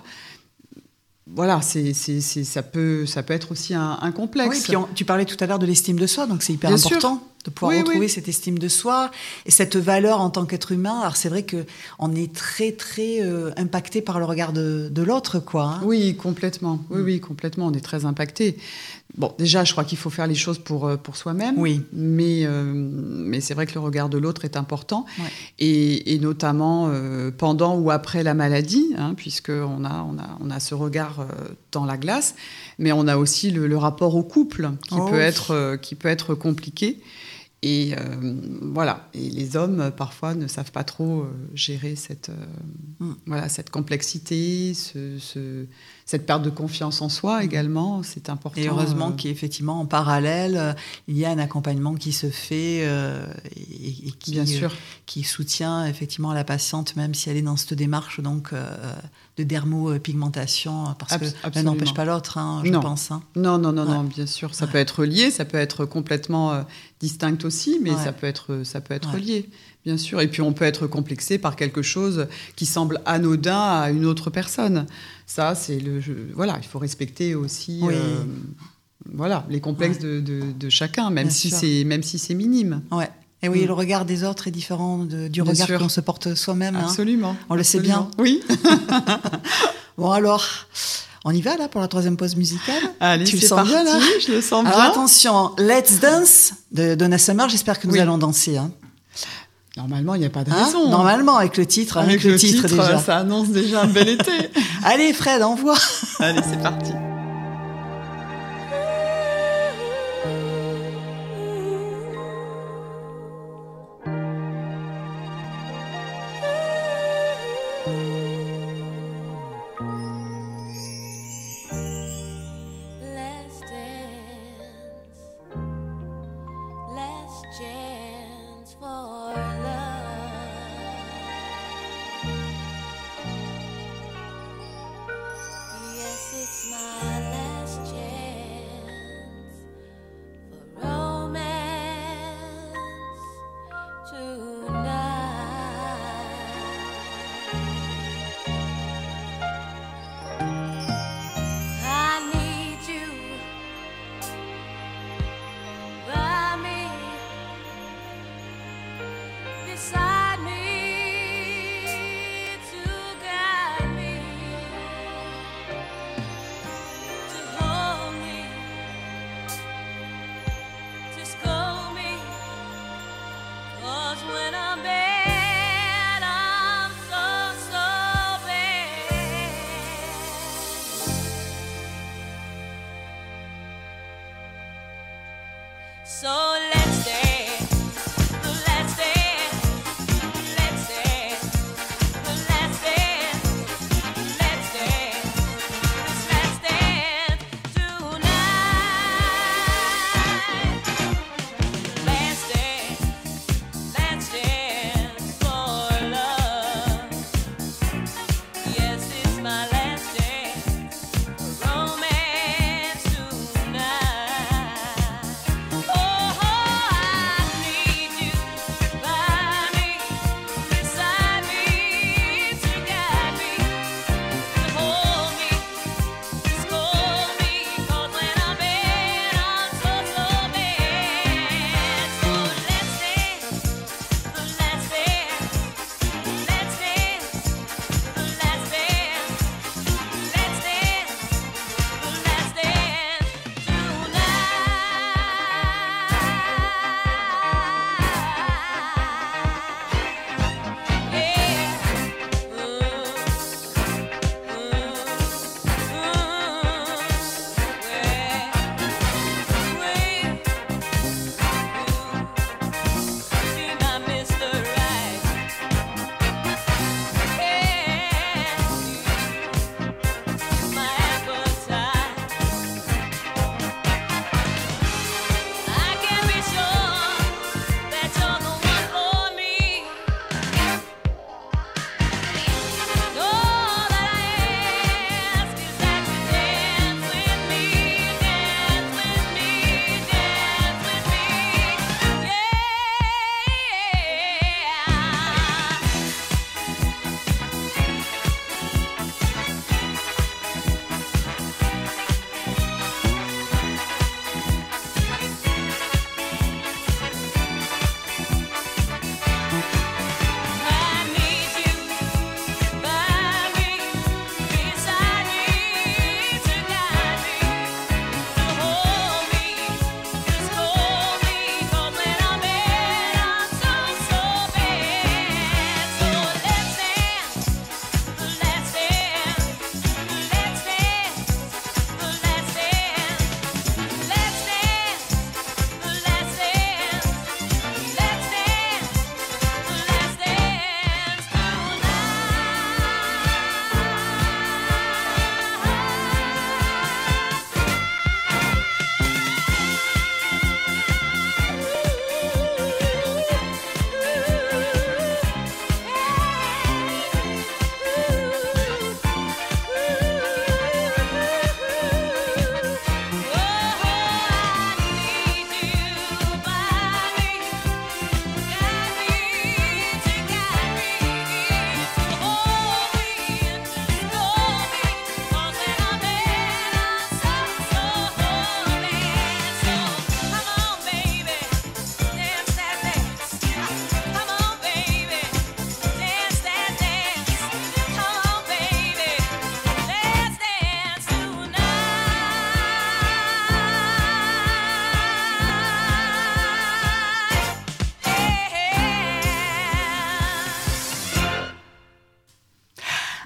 Voilà, c'est, c'est, c'est, ça, peut, ça peut être aussi un, un complexe. Oui, puis on, tu parlais tout à l'heure de l'estime de soi, donc c'est hyper Bien important sûr. de pouvoir oui, retrouver oui. cette estime de soi et cette valeur en tant qu'être humain. Alors c'est vrai qu'on est très, très euh, impacté par le regard de, de l'autre, quoi. Hein. Oui, complètement. Oui, oui, complètement. On est très impacté. Bon, déjà, je crois qu'il faut faire les choses pour, pour soi-même. Oui. Mais, euh, mais c'est vrai que le regard de l'autre est important. Ouais. Et, et notamment euh, pendant ou après la maladie, hein, puisqu'on a, on a, on a ce regard euh, dans la glace. Mais on a aussi le, le rapport au couple qui, oh. peut être, euh, qui peut être compliqué. Et euh, voilà. Et les hommes, parfois, ne savent pas trop euh, gérer cette, euh, mm. voilà, cette complexité, ce... ce cette perte de confiance en soi également, c'est important. Et heureusement euh... qu'effectivement, en parallèle, euh, il y a un accompagnement qui se fait euh, et, et qui, Bien sûr. Euh, qui soutient effectivement la patiente, même si elle est dans cette démarche donc, euh, de dermopigmentation, parce Abs- que l'un n'empêche pas l'autre, hein, je non. pense. Hein. Non, non, non, ouais. non, bien sûr. Ça ouais. peut être lié, ça peut être complètement euh, distinct aussi. aussi, mais Ouais. ça peut être, ça peut être Ouais. lié, bien sûr. Et puis on peut être complexé par quelque chose qui semble anodin à une autre personne. Ça, c'est le, je- voilà, il faut respecter aussi, Oui. euh, voilà, les complexes Ouais. de, de, de chacun, même Bien si sûr. c'est, même si c'est minime. Ouais. Et oui, Mm. le regard des autres est différent de- du Bien regard sûr. qu'on se porte soi-même. hein. Absolument. On le sait Absolument. Oui. Bon alors, on y va là pour la troisième pause musicale. Allez, Tu le c'est sens parti. bien, là Je le sens Alors bien. attention, Let's Dance de Donna Summer. J'espère que nous Oui. allons danser. Hein. Normalement, il n'y a pas de Hein raison. Normalement, avec le titre, Avec avec le titre, déjà. ça annonce déjà un bel été. Allez Fred, envoie. Allez, c'est parti. Let's dance. Let's chance for love. Yes, it's my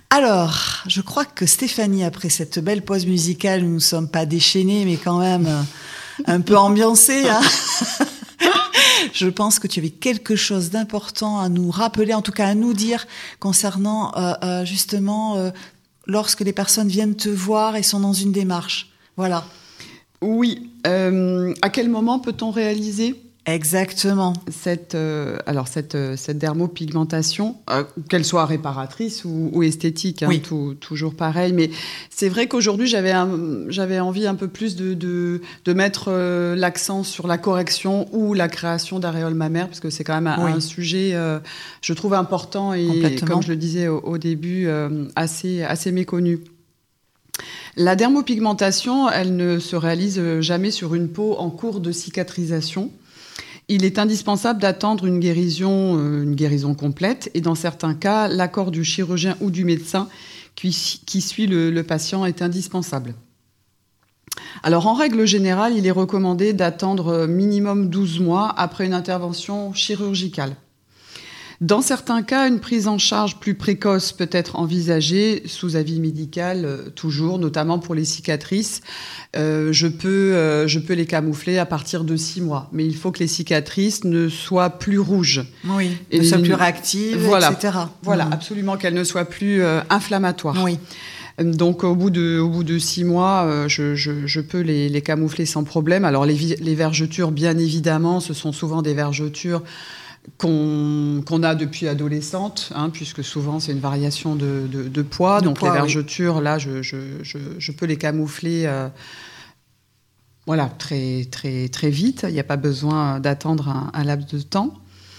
Alors, je crois que Stéphanie, après cette belle pause musicale, nous ne sommes pas déchaînés, mais quand même euh, un peu ambiancés. Hein. Je pense que tu avais quelque chose d'important à nous rappeler, en tout cas à nous dire, concernant euh, euh, justement euh, lorsque les personnes viennent te voir et sont dans une démarche. Voilà. Oui. Euh, à quel moment peut-on réaliser exactement cette euh, alors cette euh, cette dermopigmentation, euh, qu'elle soit réparatrice ou, ou esthétique, hein, oui. tout, toujours pareil. Mais c'est vrai qu'aujourd'hui j'avais un, j'avais envie un peu plus de de, de mettre euh, l'accent sur la correction ou la création d'aréoles mammaires, parce que c'est quand même un, oui. un sujet, euh, je trouve important et comme je le disais au, au début, euh, assez assez méconnu. La dermopigmentation, elle ne se réalise jamais sur une peau en cours de cicatrisation. Il est indispensable d'attendre une guérison, euh, une guérison complète, et dans certains cas, l'accord du chirurgien ou du médecin qui, qui suit le, le patient est indispensable. Alors, en règle générale, il est recommandé d'attendre minimum douze mois après une intervention chirurgicale. Dans certains cas, une prise en charge plus précoce peut être envisagée sous avis médical, euh, toujours, notamment pour les cicatrices. Euh, je peux, euh, je peux les camoufler à partir de six mois, mais il faut que les cicatrices ne soient plus rouges. Oui, et ne soient plus réactives, voilà, et cetera. Voilà, mmh. absolument, qu'elles ne soient plus euh, inflammatoires. Oui. Donc, au bout de, au bout de six mois, euh, je, je, je peux les, les camoufler sans problème. Alors, les, les vergetures, bien évidemment, ce sont souvent des vergetures Qu'on, qu'on a depuis adolescente, hein, puisque souvent c'est une variation de, de, de poids. De Donc poids, les vergetures, oui. là, je, je, je, je peux les camoufler euh, voilà, très, très, très vite. Il n'y a pas besoin d'attendre un, un laps de temps.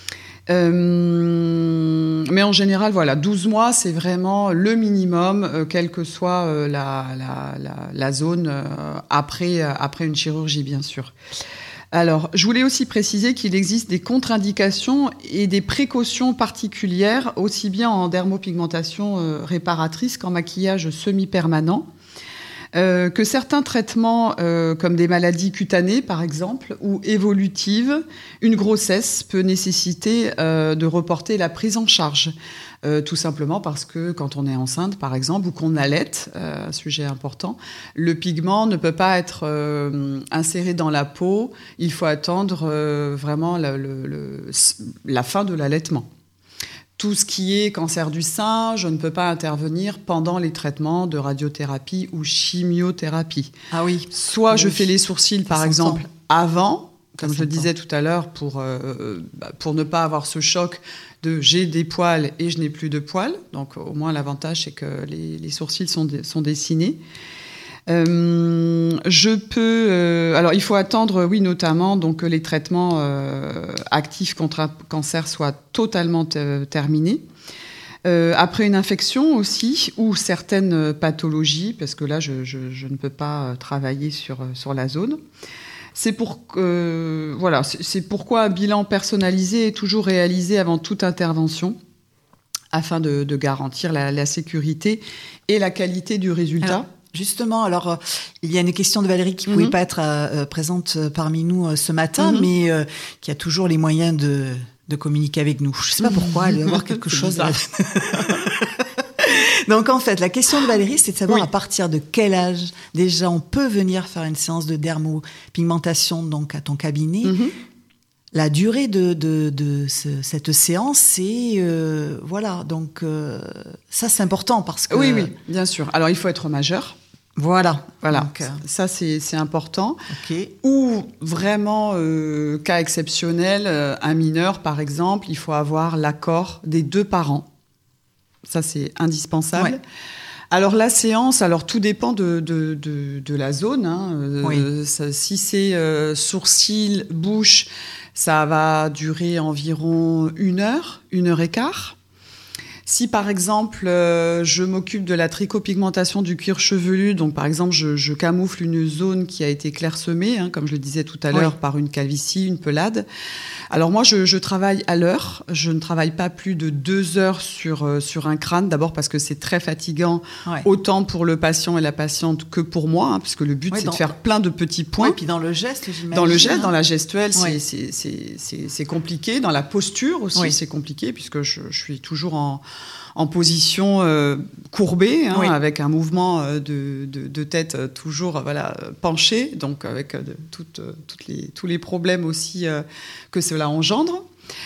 Euh, mais en général, voilà, douze mois, c'est vraiment le minimum, euh, quelle que soit euh, la, la, la, la zone euh, après, euh, après une chirurgie, bien sûr. Alors, je voulais aussi préciser qu'il existe des contre-indications et des précautions particulières, aussi bien en dermopigmentation euh, réparatrice qu'en maquillage semi-permanent, euh, que certains traitements, euh, comme des maladies cutanées, par exemple, ou évolutives, une grossesse peut nécessiter euh, de reporter la prise en charge. Euh, tout simplement parce que quand on est enceinte, par exemple, ou qu'on allaite, euh, un sujet important, le pigment ne peut pas être euh, inséré dans la peau. Il faut attendre euh, vraiment la, le, le, la fin de l'allaitement. Tout ce qui est cancer du sein, je ne peux pas intervenir pendant les traitements de radiothérapie ou chimiothérapie. Ah oui. Soit oui. je fais les sourcils, par exemple, avant, comme je le disais temps. tout à l'heure, pour, euh, pour ne pas avoir ce choc de j'ai des poils et je n'ai plus de poils. Donc au moins l'avantage c'est que les, les sourcils sont, sont dessinés. Euh, je peux... Euh, alors il faut attendre, oui, notamment donc, que les traitements euh, actifs contre un cancer soient totalement t- terminés. Euh, après une infection aussi, ou certaines pathologies, parce que là je, je, je ne peux pas travailler sur, sur la zone. C'est, pour, euh, voilà, c'est, c'est pourquoi un bilan personnalisé est toujours réalisé avant toute intervention, afin de, de garantir la, la sécurité et la qualité du résultat. Alors, justement, alors, euh, il y a une question de Valérie qui ne mm-hmm. pouvait pas être euh, présente parmi nous euh, ce matin, mm-hmm. mais euh, qui a toujours les moyens de, de communiquer avec nous. Je ne sais pas pourquoi, elle doit avoir quelque chose à... Donc, en fait, la question de Valérie, c'est de savoir oui. à partir de quel âge, déjà, on peut venir faire une séance de dermopigmentation donc, à ton cabinet. Mm-hmm. La durée de, de, de ce, cette séance, c'est... Euh, voilà, donc euh, ça, c'est important parce que... Oui, oui, bien sûr. Alors, il faut être majeur. Voilà. Voilà, donc, euh... ça, c'est, c'est important. Okay. Ou vraiment, euh, cas exceptionnel, euh, un mineur, par exemple, il faut avoir l'accord des deux parents. Ça, c'est indispensable. Ouais. Alors, la séance, alors tout dépend de, de, de, de la zone. Hein. Oui. Euh, ça, si c'est euh, sourcils, bouche, ça va durer environ une heure, une heure et quart. Si, par exemple, euh, je m'occupe de la trichopigmentation du cuir chevelu, donc, par exemple, je, je camoufle une zone qui a été clairsemée, hein, comme je le disais tout à l'heure, oui. par une calvitie, une pelade. Alors moi, je, je travaille à l'heure. Je ne travaille pas plus de deux heures sur, euh, sur un crâne. D'abord parce que c'est très fatigant, ouais. autant pour le patient et la patiente que pour moi, hein, puisque le but, ouais, c'est dans... de faire plein de petits points. Oui, puis dans le geste, j'imagine. Dans le geste, hein. dans la gestuelle, ouais. c'est, c'est, c'est, c'est, c'est compliqué. Dans la posture aussi, oui. c'est compliqué, puisque je, je suis toujours en, en position euh, courbée, hein, oui. avec un mouvement euh, de, de, de tête euh, toujours euh, voilà, penché, donc avec euh, de, toutes, euh, toutes les, tous les problèmes aussi euh, que cela engendre.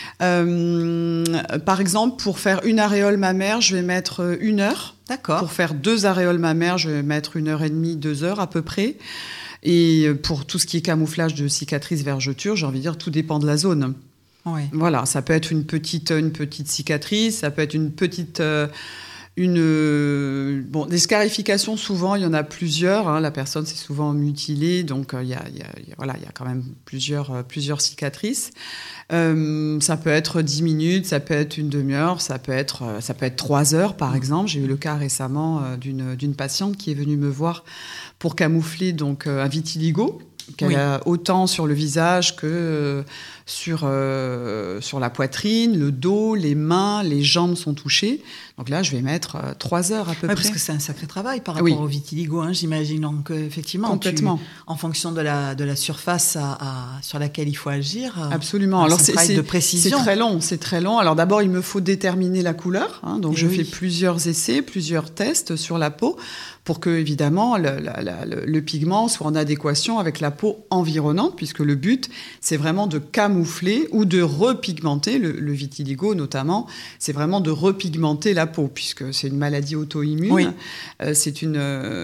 Euh, par exemple, pour faire une aréole mammaire, je vais mettre une heure. D'accord. Pour faire deux aréoles mammaires, je vais mettre une heure et demie, deux heures à peu près. Et pour tout ce qui est camouflage de cicatrices, vergetures, j'ai envie de dire, tout dépend de la zone. Oui. Voilà, ça peut être une petite, une petite cicatrice, ça peut être une petite... Euh, Une, euh, bon, des scarifications, souvent, il y en a plusieurs. Hein, la personne s'est souvent mutilée, donc il euh, y, a, y, a, y, a, voilà, y a quand même plusieurs, euh, plusieurs cicatrices. Euh, ça peut être dix minutes, ça peut être une demi-heure, ça peut être, euh, ça peut être trois heures, par exemple. J'ai eu le cas récemment euh, d'une, d'une patiente qui est venue me voir pour camoufler donc, euh, un vitiligo, qu'elle oui. a autant sur le visage que euh, sur, euh, sur la poitrine, le dos, les mains, les jambes sont touchées. Donc là, je vais mettre euh, trois heures à peu ouais, près. Parce que c'est un sacré travail par rapport oui. au vitiligo, hein, j'imagine. Donc, euh, effectivement, complètement. Tu, en fonction de la, de la surface à, à, sur laquelle il faut agir. Absolument. Alors, c'est, c'est, de précision. c'est très long. C'est très long. Alors, d'abord, il me faut déterminer la couleur. Hein, donc, Et je oui. fais plusieurs essais, plusieurs tests sur la peau pour que, évidemment, le, la, la, le, le pigment soit en adéquation avec la peau environnante, puisque le but, c'est vraiment de camoufler ou de repigmenter, le, le vitiligo notamment, c'est vraiment de repigmenter la peau, puisque c'est une maladie auto-immune. Oui. Euh, c'est une,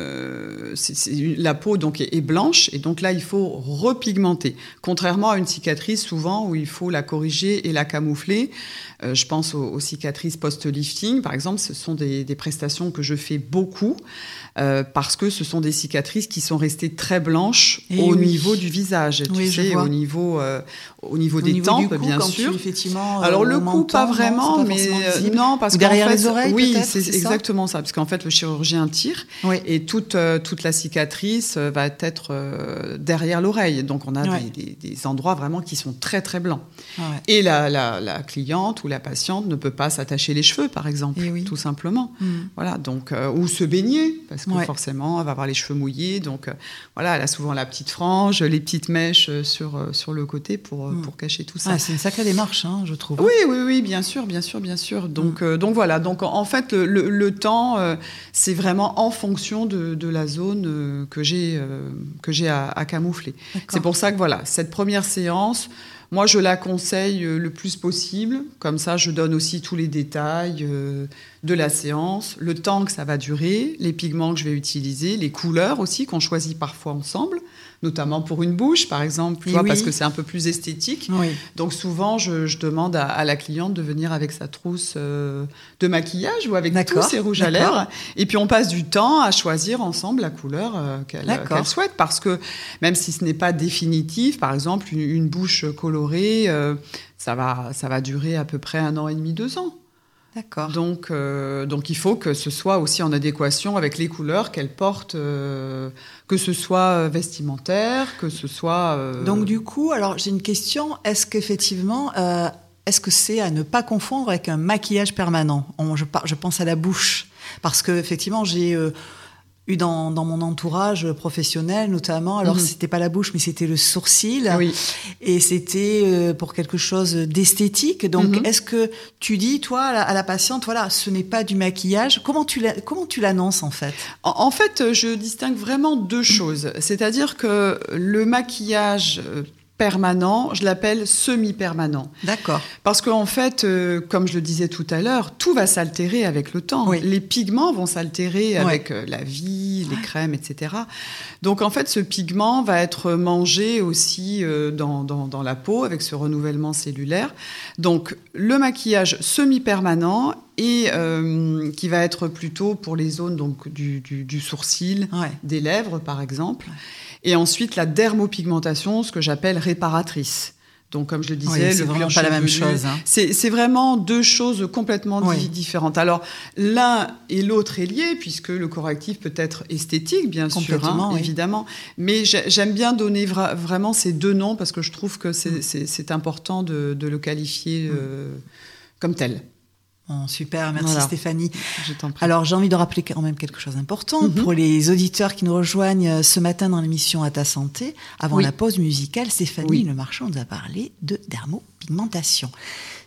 euh, c'est, c'est une, la peau donc, est, est blanche, et donc là, il faut repigmenter. Contrairement à une cicatrice, souvent, où il faut la corriger et la camoufler. Euh, je pense aux, aux cicatrices post-lifting, par exemple, ce sont des, des prestations que je fais beaucoup, euh, parce que ce sont des cicatrices qui sont restées très blanches et au oui. niveau du visage, tu oui, sais, au niveau, euh, au niveau au des niveau tempes, du cou, bien quand sûr. Tu, effectivement, Alors euh, le cou, pas vraiment, non, pas mais euh, non, parce Ou qu'en derrière fait, les oreilles, oui, peut-être, c'est, c'est exactement ça, parce qu'en fait, le chirurgien tire oui. et toute euh, toute la cicatrice euh, va être euh, derrière l'oreille, donc on a ouais. des, des, des endroits vraiment qui sont très très blancs. Ouais. Et la, la, la cliente ou la patiente ne peut pas s'attacher les cheveux, par exemple, oui. tout simplement. Mmh. Voilà, donc euh, ou se baigner, parce que ouais. forcément, elle va avoir les cheveux mouillés, donc euh, voilà, elle a souvent la petite frange, les petites mèches sur euh, sur le côté pour mmh. pour cacher tout ça. Ah, c'est une sacrée démarche, hein, je trouve. Oui, oui, oui, bien sûr, bien sûr, bien sûr. Donc, mmh. euh, donc voilà. Donc en, en fait, le, le, le temps, euh, c'est vraiment en fonction de, de la zone euh, que j'ai euh, que j'ai à, à camoufler. D'accord. C'est pour ça que voilà, cette première séance. Moi, je la conseille le plus possible. Comme ça, je donne aussi tous les détails euh, de la séance, le temps que ça va durer, les pigments que je vais utiliser, les couleurs aussi qu'on choisit parfois ensemble, notamment pour une bouche, par exemple, tu vois, oui. parce que c'est un peu plus esthétique. Oui. Donc souvent, je, je demande à, à la cliente de venir avec sa trousse euh, de maquillage ou avec D'accord. tous ses rouges D'accord. à lèvres. Et puis, on passe du temps à choisir ensemble la couleur euh, qu'elle, qu'elle souhaite. Parce que même si ce n'est pas définitif, par exemple, une, une bouche colorée, euh, ça va, ça va durer à peu près un an et demi, deux ans. D'accord. Donc, euh, donc, il faut que ce soit aussi en adéquation avec les couleurs qu'elle porte, euh, que ce soit vestimentaire, que ce soit... Euh... Donc, du coup, alors j'ai une question. Est-ce qu'effectivement, euh, est-ce que c'est à ne pas confondre avec un maquillage permanent ? On, je, je pense à la bouche. Parce qu'effectivement, j'ai... Euh, eu dans, dans mon entourage professionnel notamment, alors mmh. c'était pas la bouche mais c'était le sourcil oui. et c'était euh, pour quelque chose d'esthétique. Donc mmh. est-ce que tu dis toi à la, à la patiente voilà ce n'est pas du maquillage, comment tu la, comment tu l'annonces en fait? En, en fait je distingue vraiment deux choses, c'est-à-dire que le maquillage permanent, je l'appelle semi-permanent. D'accord. Parce qu'en fait, euh, comme je le disais tout à l'heure, tout va s'altérer avec le temps. Oui. Les pigments vont s'altérer oui. avec euh, la vie, les ouais. crèmes, et cetera. Donc en fait, ce pigment va être mangé aussi euh, dans, dans, dans la peau avec ce renouvellement cellulaire. Donc le maquillage semi-permanent et euh, qui va être plutôt pour les zones donc, du, du, du sourcil, ouais. des lèvres par exemple. Ouais. Et ensuite, la dermopigmentation, ce que j'appelle réparatrice. Donc, comme je le disais, oui, c'est le vraiment pas la même chose. Hein. C'est, c'est vraiment deux choses complètement oui. di- différentes. Alors, l'un et l'autre est lié, puisque le correctif peut être esthétique, bien sûr, hein, oui. évidemment. Mais j'aime bien donner vra- vraiment ces deux noms, parce que je trouve que c'est, mm. c'est, c'est important de, de le qualifier mm. euh, comme tel. Bon, super, merci voilà. Stéphanie. Je t'en prie. Alors j'ai envie de rappeler quand même quelque chose d'important mm-hmm. pour les auditeurs qui nous rejoignent ce matin dans l'émission À ta santé. Avant oui. la pause musicale, Stéphanie oui. Le Marchand nous a parlé de dermopigmentation.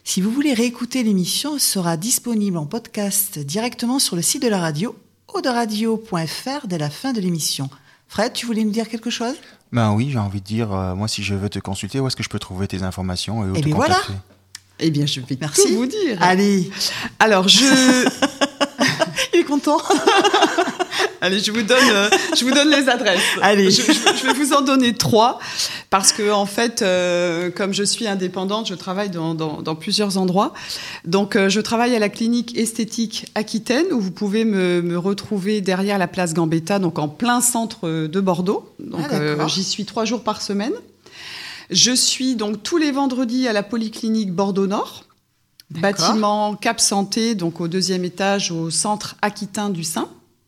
Si vous voulez réécouter l'émission, elle sera disponible en podcast directement sur le site de la radio, eau de radio point f r, dès la fin de l'émission. Fred, tu voulais nous dire quelque chose ? Ben oui, j'ai envie de dire, euh, moi, si je veux te consulter, où est-ce que je peux trouver tes informations et où Eh te bien contacter ? voilà. Eh bien, je vais Merci. tout vous dire. Allez. Alors, je... Il est content. Allez, je vous donne, euh, je vous donne les adresses. Allez. Je, je- je vais vous en donner trois parce que en fait, euh, comme je suis indépendante, je travaille dans, dans, dans plusieurs endroits. Donc, euh, je travaille à la clinique esthétique Aquitaine où vous pouvez me, me retrouver derrière la place Gambetta, donc en plein centre de Bordeaux. Donc, Ah, d'accord. euh, j'y suis trois jours par semaine. Je suis donc tous les vendredis à la polyclinique Bordeaux Nord. D'accord. Bâtiment Cap Santé, donc au deuxième étage, au centre aquitain du Sein.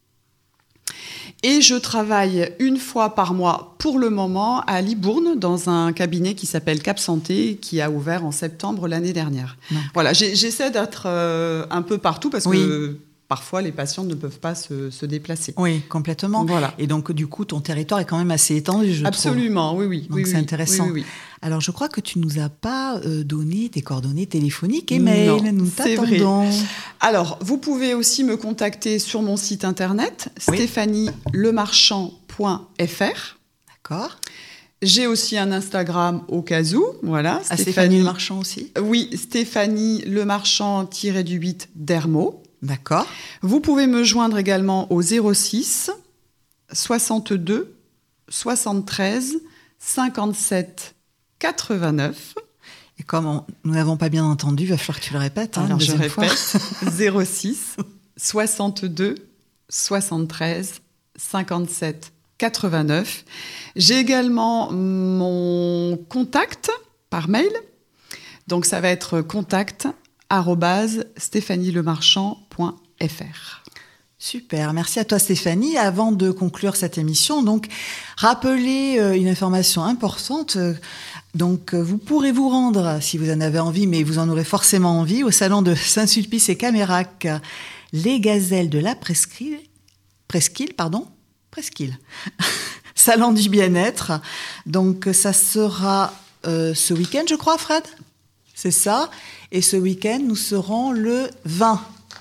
Et je travaille une fois par mois, pour le moment, à Libourne, dans un cabinet qui s'appelle Cap Santé, qui a ouvert en septembre l'année dernière. D'accord. Voilà, j'ai- j'essaie d'être euh, un peu partout, parce Oui. que parfois, les patients ne peuvent pas se, se déplacer. Oui, complètement. Voilà. Et donc, du coup, ton territoire est quand même assez étendu, je trouve. Absolument, oui, oui. Donc, oui, c'est oui, intéressant. oui, oui, oui. Alors, je crois que tu nous as pas euh, donné tes coordonnées téléphoniques et mail. Non, Nous c'est vrai. t'attendons. Alors, vous pouvez aussi me contacter sur mon site internet, Oui. stéphanie lemarchand point f r. D'accord. J'ai aussi un Instagram au cas où, voilà. À Stéphanie Le Marchand aussi. Oui, Stéphanie Lemarchand-du-huit Dermo. D'accord. Vous pouvez me joindre également au zéro six soixante-deux soixante-treize cinquante-sept quatre-vingt-neuf. Et comme on- nous n'avons pas bien entendu, il va falloir que tu le répètes. Hein, Alors, une je deuxième fois. répète, zéro six soixante-deux soixante-treize cinquante-sept quatre-vingt-neuf. J'ai également mon contact par mail. Donc, ça va être contact arobase stéphanielemarchand point f r. Super, merci à toi Stéphanie. Avant de conclure cette émission, donc rappeler euh, une information importante. Euh, Donc euh, vous pourrez vous rendre, si vous en avez envie, mais vous en aurez forcément envie, au salon de Saint-Sulpice et Camérac, euh, les gazelles de la Presqu'île, Presqu'île, pardon, Presqu'île, salon du bien-être. Donc ça sera euh, ce week-end, je crois, Fred. C'est ça. Et ce week-end, nous serons le vingt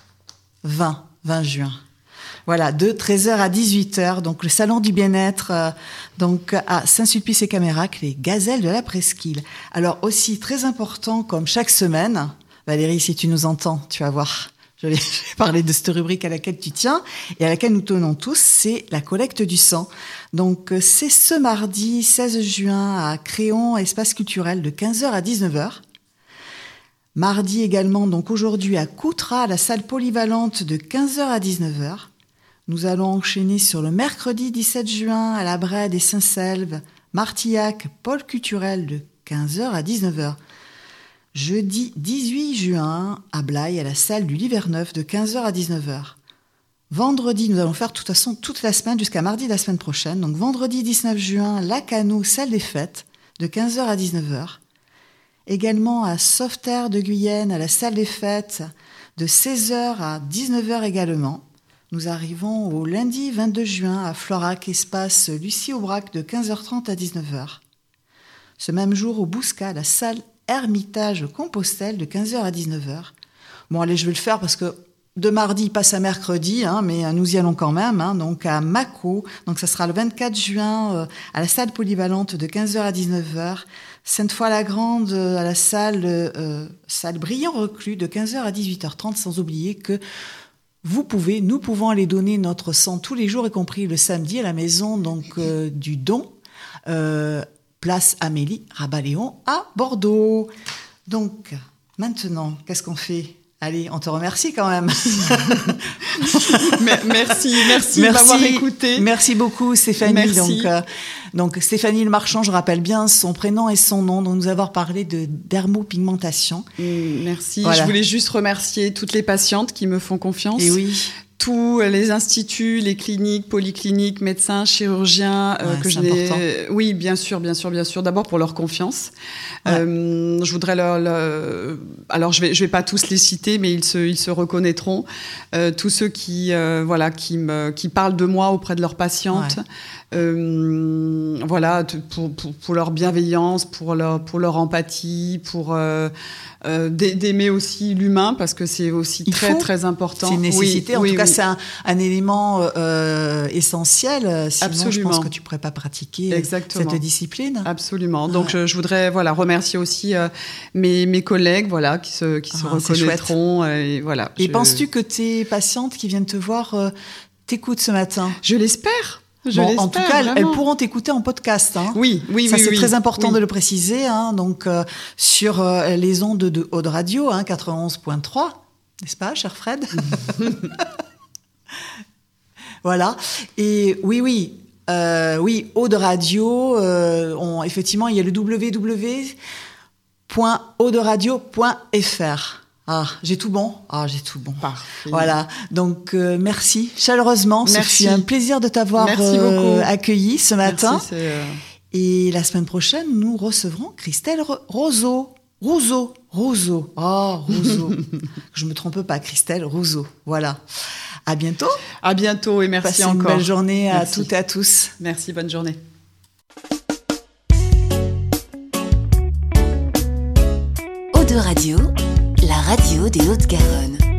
juin. Voilà, de treize heures à dix-huit heures, donc le salon du bien-être, euh, donc à Saint-Sulpice et Camérac, les gazelles de la Presqu'île. Alors aussi, très important, comme chaque semaine, Valérie, si tu nous entends, tu vas voir, je vais, je vais parler de cette rubrique à laquelle tu tiens et à laquelle nous tenons tous, c'est la collecte du sang. Donc euh, c'est ce mardi seize juin à Créon, espace culturel, de quinze heures à dix-neuf heures. Mardi également, donc aujourd'hui à Coutras, à la salle polyvalente de quinze heures à dix-neuf heures. Nous allons enchaîner sur le mercredi dix-sept juin à la Brède et Saint-Selve, Martillac, pôle culturel de quinze heures à dix-neuf heures. Jeudi dix-huit juin à Blaye, à la salle du Liverneuf de quinze heures à dix-neuf heures. Vendredi, nous allons faire de toute façon toute la semaine jusqu'à mardi de la semaine prochaine. Donc vendredi dix-neuf juin, Lacanau, salle des fêtes de quinze heures à dix-neuf heures. Également à Sauveterre de Guyenne, à la salle des fêtes, de seize heures à dix-neuf heures également. Nous arrivons au lundi vingt-deux juin à Florac, espace Lucie Aubrac, de quinze heures trente à dix-neuf heures. Ce même jour au Bouscat, la salle Hermitage Compostelle, de quinze heures à dix-neuf heures. Bon, allez, je vais le faire parce que de mardi, il passe à mercredi, hein, mais nous y allons quand même. Hein, donc à Mâcon, donc ça sera le vingt-quatre juin euh, à la salle polyvalente de quinze heures à dix-neuf heures. Sainte-Foy-la-Grande euh, à la salle, euh, salle Brillant-Reclus de quinze heures à dix-huit heures trente, sans oublier que vous pouvez, nous pouvons aller donner notre sang tous les jours, y compris le samedi à la maison donc euh, du don, euh, place Amélie Rabaléon à Bordeaux. Donc maintenant, qu'est-ce qu'on fait ? Allez, on te remercie quand même. Merci, merci, de m'avoir écouté. Merci beaucoup Stéphanie. Merci. Donc, euh, donc Stéphanie Le Marchand, je rappelle bien son prénom et son nom, dont nous avons parlé de dermopigmentation. Mmh, merci. Voilà. Je voulais juste remercier toutes les patientes qui me font confiance. Et oui. tous les instituts, les cliniques, polycliniques, médecins, chirurgiens euh, Ouais, que c'est je n'ai. important. Oui, bien sûr, bien sûr, bien sûr. D'abord pour leur confiance. Ouais. Euh, je voudrais leur, leur- alors je vais, je vais pas tous les citer, mais ils se, ils se reconnaîtront. Euh, tous ceux qui, euh, voilà, qui me, qui parlent de moi auprès de leurs patientes. Ouais. Euh, voilà, t- pour, pour, pour leur bienveillance, pour leur, pour leur empathie, pour euh, euh, d'a- d'aimer aussi l'humain, parce que c'est aussi Il très faut. très important. C'est une nécessité. Oui, en oui, tout cas, oui. c'est un, un élément euh, essentiel. Sinon, je Absolument. pense que tu pourrais pas pratiquer euh, Exactement. cette discipline. Absolument. Donc, Ouais. je, je voudrais voilà remercier aussi euh, mes, mes collègues voilà qui se qui se Ah, c'est reconnaîtront euh, et voilà. Et je, penses-tu que tes patientes qui viennent te voir euh, t'écoutent ce matin? Je l'espère. Je Bon, l'espère. en tout cas, elles, elles vraiment. pourront t'écouter en podcast. Hein. Oui, oui, Ça, oui. c'est oui. très important Oui. de le préciser. Hein. Donc, euh, sur euh, les ondes de Aude Radio, hein, quatre-vingt-onze point trois, n'est-ce pas, cher Fred? Voilà. Et oui, oui. Euh, oui, Aude Radio, euh, on, effectivement, il y a le w w w point aude radio point f r. Ah, j'ai tout bon. Ah, j'ai tout bon. Parfait. Voilà. Donc, euh, merci chaleureusement. Ce Merci. fut un plaisir de t'avoir Merci euh, beaucoup. accueilli ce matin. Merci, c'est, euh, Et la semaine prochaine, nous recevrons Christelle Ro- Roseau. Rousseau. Rousseau. Oh, Rousseau. Je me trompe pas, Christelle Rousseau. Voilà. À bientôt. À bientôt et merci Passez encore. une belle journée à Merci. toutes et à tous. Merci, bonne journée. Aude Radio, la radio des Hautes-Garonne.